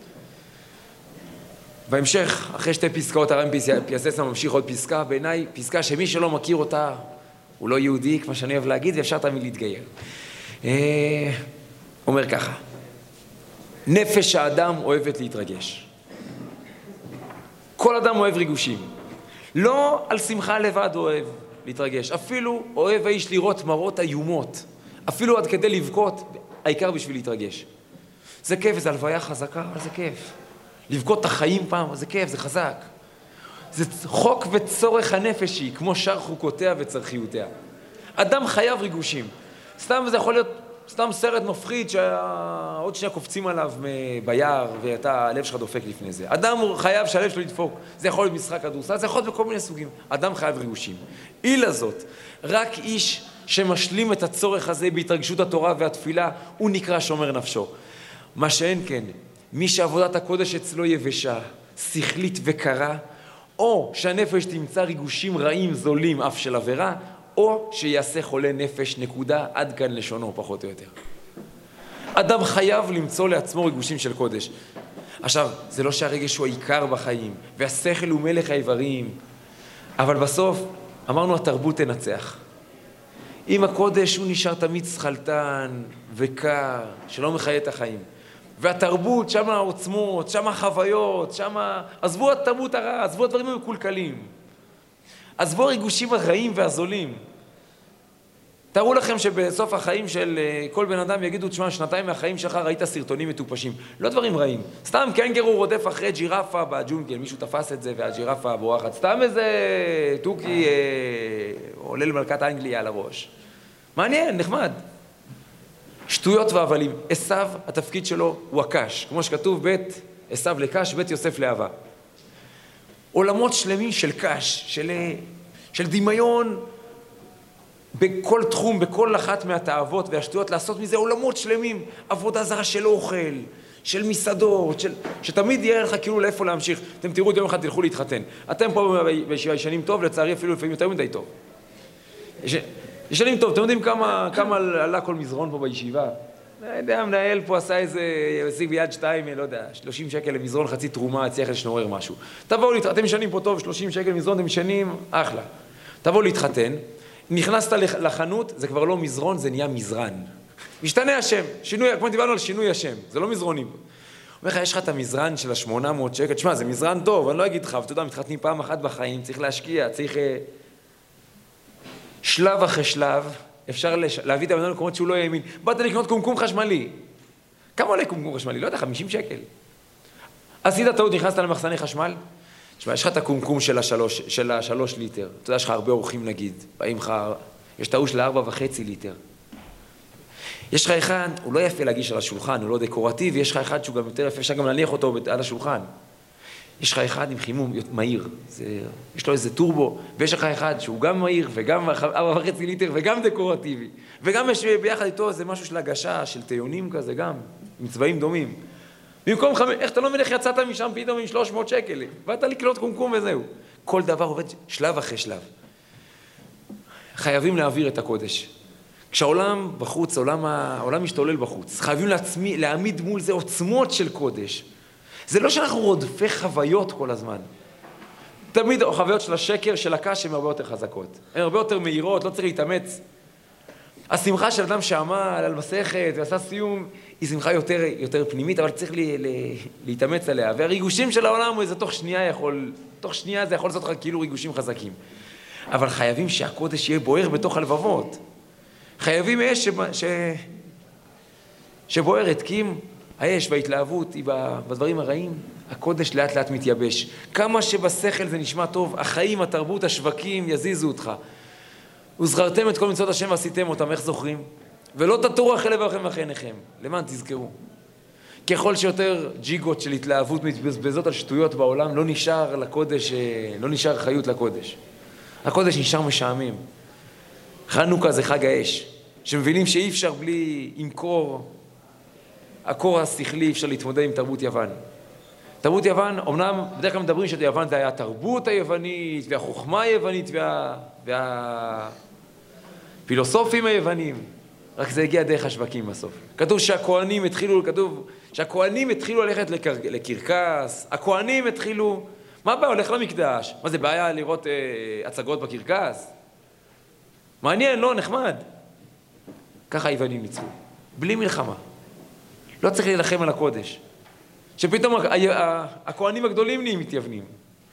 A: בהמשך, אחרי שתי פסקאות, הרב פיאסצנה ממשיך עוד פסקה, בעיניי פסקה שמי שלא מכיר אותה, הוא לא יהודי, כמו שאני אוהב להגיד, ואפשר תמיד להתגייר. אה, אומר ככה, נפש האדם אוהבת להתרגש. כל אדם אוהב ריגושים. לא על שמחה לבד אוהב להתרגש. אפילו אוהב האיש לראות מראות איומות. אפילו עד כדי לבכות, העיקר בשביל להתרגש. זה כיף, זה הלוויה חזקה, אבל זה כיף. לבכות את החיים פעם, זה כיף, זה חזק. זה חוק וצורך הנפשי, כמו שאר חוקותיה וצרכיותיה. אדם חייב ריגושים. סתם זה יכול להיות סתם סרט מפחיד שעוד שנייה קופצים עליו ביער ואתה, הלב שלך דופק לפני זה. אדם חייב שהלב שלו ידפוק. זה יכול להיות משחק כדורסל, זה יכול להיות בכל מיני סוגים. אדם חייב ריגושים. אילה זאת, רק איש שמשלים את הצורך הזה בהתרגשות התורה והתפילה, הוא נקרא שומר נפשו. מה שאין כן, מי שעבודת הקודש אצלו יבשה, שכלית וקרה, או שהנפש תמצא ריגושים רעים זולים אף של עבירה, או שיעשה חולה נפש, נקודה, עד כאן לשונו, פחות או יותר. אדם חייב למצוא לעצמו ריגושים של קודש. עכשיו, זה לא שהרגש הוא העיקר בחיים, והשכל הוא מלך האיברים, אבל בסוף, אמרנו, התרבות תנצח. אם הקודש הוא נשאר תמיד שכלתן וקר, שלא מחיה את החיים. והתרבות, שם העוצמות, שם החוויות, שם... עזבו התרבות הרעה, עזבו הדברים המקולקלים. עזבו הריגושים הרעים והזולים. תראו לכם שבסוף החיים של כל בן אדם יגידו, תשמע, שנתיים מהחיים שלך ראית סרטונים מטופשים. לא דברים רעים. סתם קנגרו רודף אחרי ג'ירפה בג'ונגל, מישהו תפס את זה והג'ירפה בורחת. סתם איזה טוקי אה, עולה למלכת אנגליה על הראש. מעניין, נחמד. שטויות והבלים. עשיו, התפקיד שלו הוא הקש. כמו שכתוב, בית עשיו לקש, בית יוסף לאהבה. עולמות שלמים של קש, של, של דמיון בכל תחום, בכל אחת מהתאוות והשטויות, לעשות מזה עולמות שלמים, עבודה זרה של אוכל, של מסעדות, של, שתמיד יהיה לך כאילו לאיפה להמשיך. אתם תראו את יום אחד תלכו להתחתן. אתם פה בישיבה ישנים טוב, לצערי אפילו לפעמים יותר מדי טוב. יש, ישנים טוב, אתם יודעים כמה, כמה עלה כל מזרון פה בישיבה? לא יודע, המנהל פה עשה איזה, השיג ביד שתיים, לא יודע, שלושים שקל למזרון, חצי תרומה, צריך לשנורר משהו. תבואו להתחתן, אתם משנים פה טוב, שלושים שקל למזרון, אתם משנים, אחלה. תבואו להתחתן, נכנסת לחנות, זה כבר לא מזרון, זה נהיה מזרן. משתנה השם, שינוי, כמו דיברנו על שינוי השם, זה לא מזרונים. אומר לך, יש לך את המזרן של ה-שמונה מאות שקל, תשמע, זה מזרן טוב, אני לא אגיד לך, אבל אתה יודע, מתחתנים פעם אחת בחיים, צריך להשקיע, צריך שלב אחרי שלב, אפשר לש... להביא את הבן אדם למקומות שהוא לא יאמין. באת לקנות קומקום חשמלי. כמה עולה קומקום חשמלי? לא יודע, חמישים שקל. עשית טעות, נכנסת למחסני חשמל? תשמע, יש לך את הקומקום של השלוש, של השלוש ליטר. אתה יודע, יש לך הרבה אורחים נגיד. באים לך, יש טעות של ארבע וחצי ליטר. יש לך אחד, הוא לא יפה להגיש על השולחן, הוא לא דקורטיבי, יש לך אחד שהוא גם יותר יפה, אפשר גם להניח אותו על השולחן. יש לך אחד עם חימום מהיר, זה, יש לו איזה טורבו, ויש לך אחד שהוא גם מהיר, וגם ארבע וחצי ליטר, וגם דקורטיבי. וגם יש ביחד איתו איזה משהו של הגשה, של תיונים כזה גם, עם צבעים דומים. במקום חמש, איך אתה לא מלך יצאת משם פתאום עם שלוש מאות שקל, ואתה לקנות קומקום וזהו. כל דבר עובד שלב אחרי שלב. חייבים להעביר את הקודש. כשהעולם בחוץ, העולם, העולם משתולל בחוץ, חייבים להצמי, להעמיד מול זה עוצמות של קודש. זה לא שאנחנו רודפי חוויות כל הזמן. תמיד החוויות של השקר, של הקש, הן הרבה יותר חזקות. הן הרבה יותר מהירות, לא צריך להתאמץ. השמחה של אדם שעמל על מסכת ועשה סיום, היא שמחה יותר, יותר פנימית, אבל צריך לי, לי, להתאמץ עליה. והריגושים של העולם, זה תוך שנייה יכול, תוך שנייה זה יכול לעשות לך כאילו ריגושים חזקים. אבל חייבים שהקודש יהיה בוער בתוך הלבבות. חייבים אש ש... שבוערת, כי אם האש וההתלהבות היא בדברים הרעים, הקודש לאט לאט מתייבש. כמה שבשכל זה נשמע טוב, החיים, התרבות, השווקים יזיזו אותך. וזכרתם את כל מצוות השם ועשיתם אותם, איך זוכרים? ולא תטורו אחרי לבבכם ואחרי עיניכם. למען תזכרו. ככל שיותר ג'יגות של התלהבות מתבזבזות על שטויות בעולם, לא נשאר לקודש, לא נשאר חיות לקודש. הקודש נשאר משעמם. חנוכה זה חג האש, שמבינים שאי אפשר בלי, עם קור, הקור השכלי, אפשר להתמודד עם תרבות יוון. תרבות יוון, אמנם בדרך כלל מדברים שיוון זה היה התרבות היוונית, והחוכמה היוונית, וה... והפילוסופים היוונים, רק זה הגיע דרך השווקים בסוף. כתוב שהכהנים התחילו, כתוב שהכהנים התחילו ללכת לקר... לקרקס, הכהנים התחילו, מה בעיה? הולך למקדש. מה זה בעיה לראות אה, הצגות בקרקס? מעניין, לא, נחמד. ככה היוונים ניצחו, בלי מלחמה. לא צריך להילחם על הקודש. שפתאום הכהנים הגדולים נהיים מתייוונים.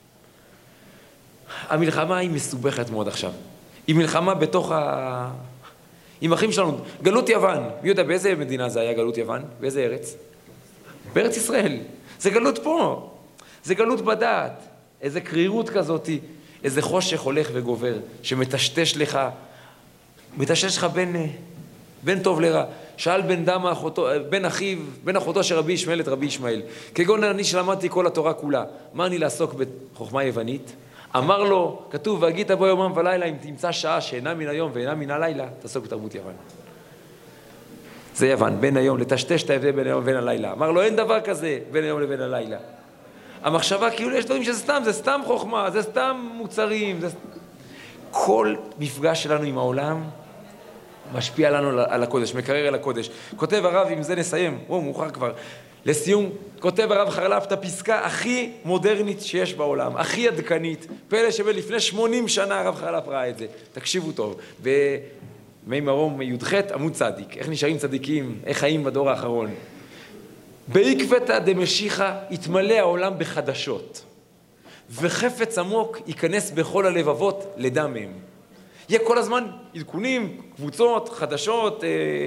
A: המלחמה היא מסובכת מאוד עכשיו. היא מלחמה בתוך ה... עם אחים שלנו. גלות יוון. מי יודע באיזה מדינה זה היה גלות יוון? באיזה ארץ? בארץ ישראל. זה גלות פה. זה גלות בדעת. איזה קרירות כזאת, איזה חושך הולך וגובר, שמטשטש לך, מטשטש לך בין, בין טוב לרע. שאל בן דם אחותו, בן אחיו, בן אחותו של רבי ישמעאל את רבי ישמעאל. כגון אני שלמדתי כל התורה כולה, מה אני לעסוק בחוכמה יוונית? אמר לו, כתוב, והגית בו יומם ולילה, אם תמצא שעה שאינה מן היום ואינה מן הלילה, תעסוק בתרבות יוון. זה יוון, בין היום, לטשטש את ההבדל בין היום ובין הלילה. אמר לו, אין דבר כזה בין היום לבין הלילה. המחשבה כאילו יש דברים שזה סתם, זה סתם חוכמה, זה סתם מוצרים. זה... כל מפגש שלנו עם העולם משפיע לנו על הקודש, מקרר על הקודש. כותב הרב, עם זה נסיים, או מאוחר כבר, לסיום, כותב הרב חרל"פ את הפסקה הכי מודרנית שיש בעולם, הכי עדכנית, פלא שבלפני שמונים שנה הרב חרל"פ ראה את זה. תקשיבו טוב, במי מרום י"ח עמוד צדיק, איך נשארים צדיקים, איך חיים בדור האחרון. בעקבתא דמשיחא יתמלא העולם בחדשות, וחפץ עמוק ייכנס בכל הלבבות לדם מהם. יהיה כל הזמן עדכונים, קבוצות, חדשות, אה...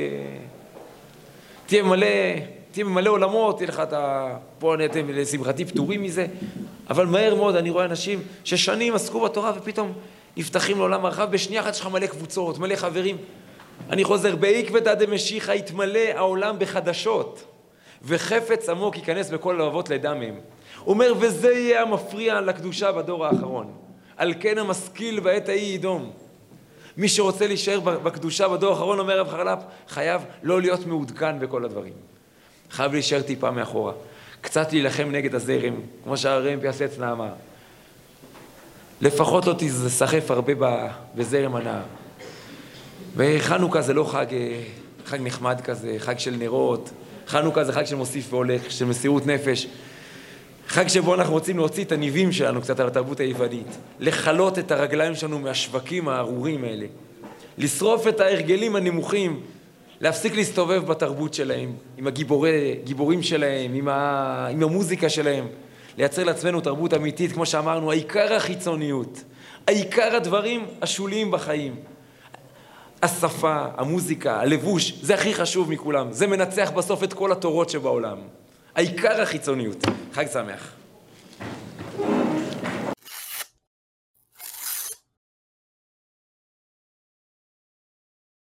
A: תהיה מלא, תהיה מלא עולמות, תהיה לך את ה... פה אני אתם לשמחתי פטורים מזה, אבל מהר מאוד אני רואה אנשים ששנים עסקו בתורה ופתאום נפתחים לעולם הרחב, בשנייה אחת שלך מלא קבוצות, מלא חברים. אני חוזר, בעקבתא דמשיחא יתמלא העולם בחדשות, וחפץ עמוק ייכנס בכל הלבבות לדם מהם. הוא אומר, וזה יהיה המפריע לקדושה בדור האחרון. על כן המשכיל בעת ההיא ידום. מי שרוצה להישאר בקדושה בדור האחרון, אומר רב חרל"פ, חייב לא להיות מעודכן בכל הדברים. חייב להישאר טיפה מאחורה. קצת להילחם נגד הזרם, כמו שהרם פיאסצנה אמר. לפחות לא תסחף הרבה בזרם הנהר. וחנוכה זה לא חג, חג נחמד כזה, חג של נרות. חנוכה זה חג של מוסיף והולך, של מסירות נפש. חג שבו אנחנו רוצים להוציא את הניבים שלנו קצת על התרבות היוונית. לחלות את הרגליים שלנו מהשווקים הארורים האלה. לשרוף את ההרגלים הנמוכים. להפסיק להסתובב בתרבות שלהם, עם הגיבורי, גיבורים שלהם, עם, ה, עם המוזיקה שלהם. לייצר לעצמנו תרבות אמיתית, כמו שאמרנו, העיקר החיצוניות. העיקר הדברים השוליים בחיים. השפה, המוזיקה, הלבוש, זה הכי חשוב מכולם. זה מנצח בסוף את כל התורות שבעולם. העיקר החיצוניות. חג שמח.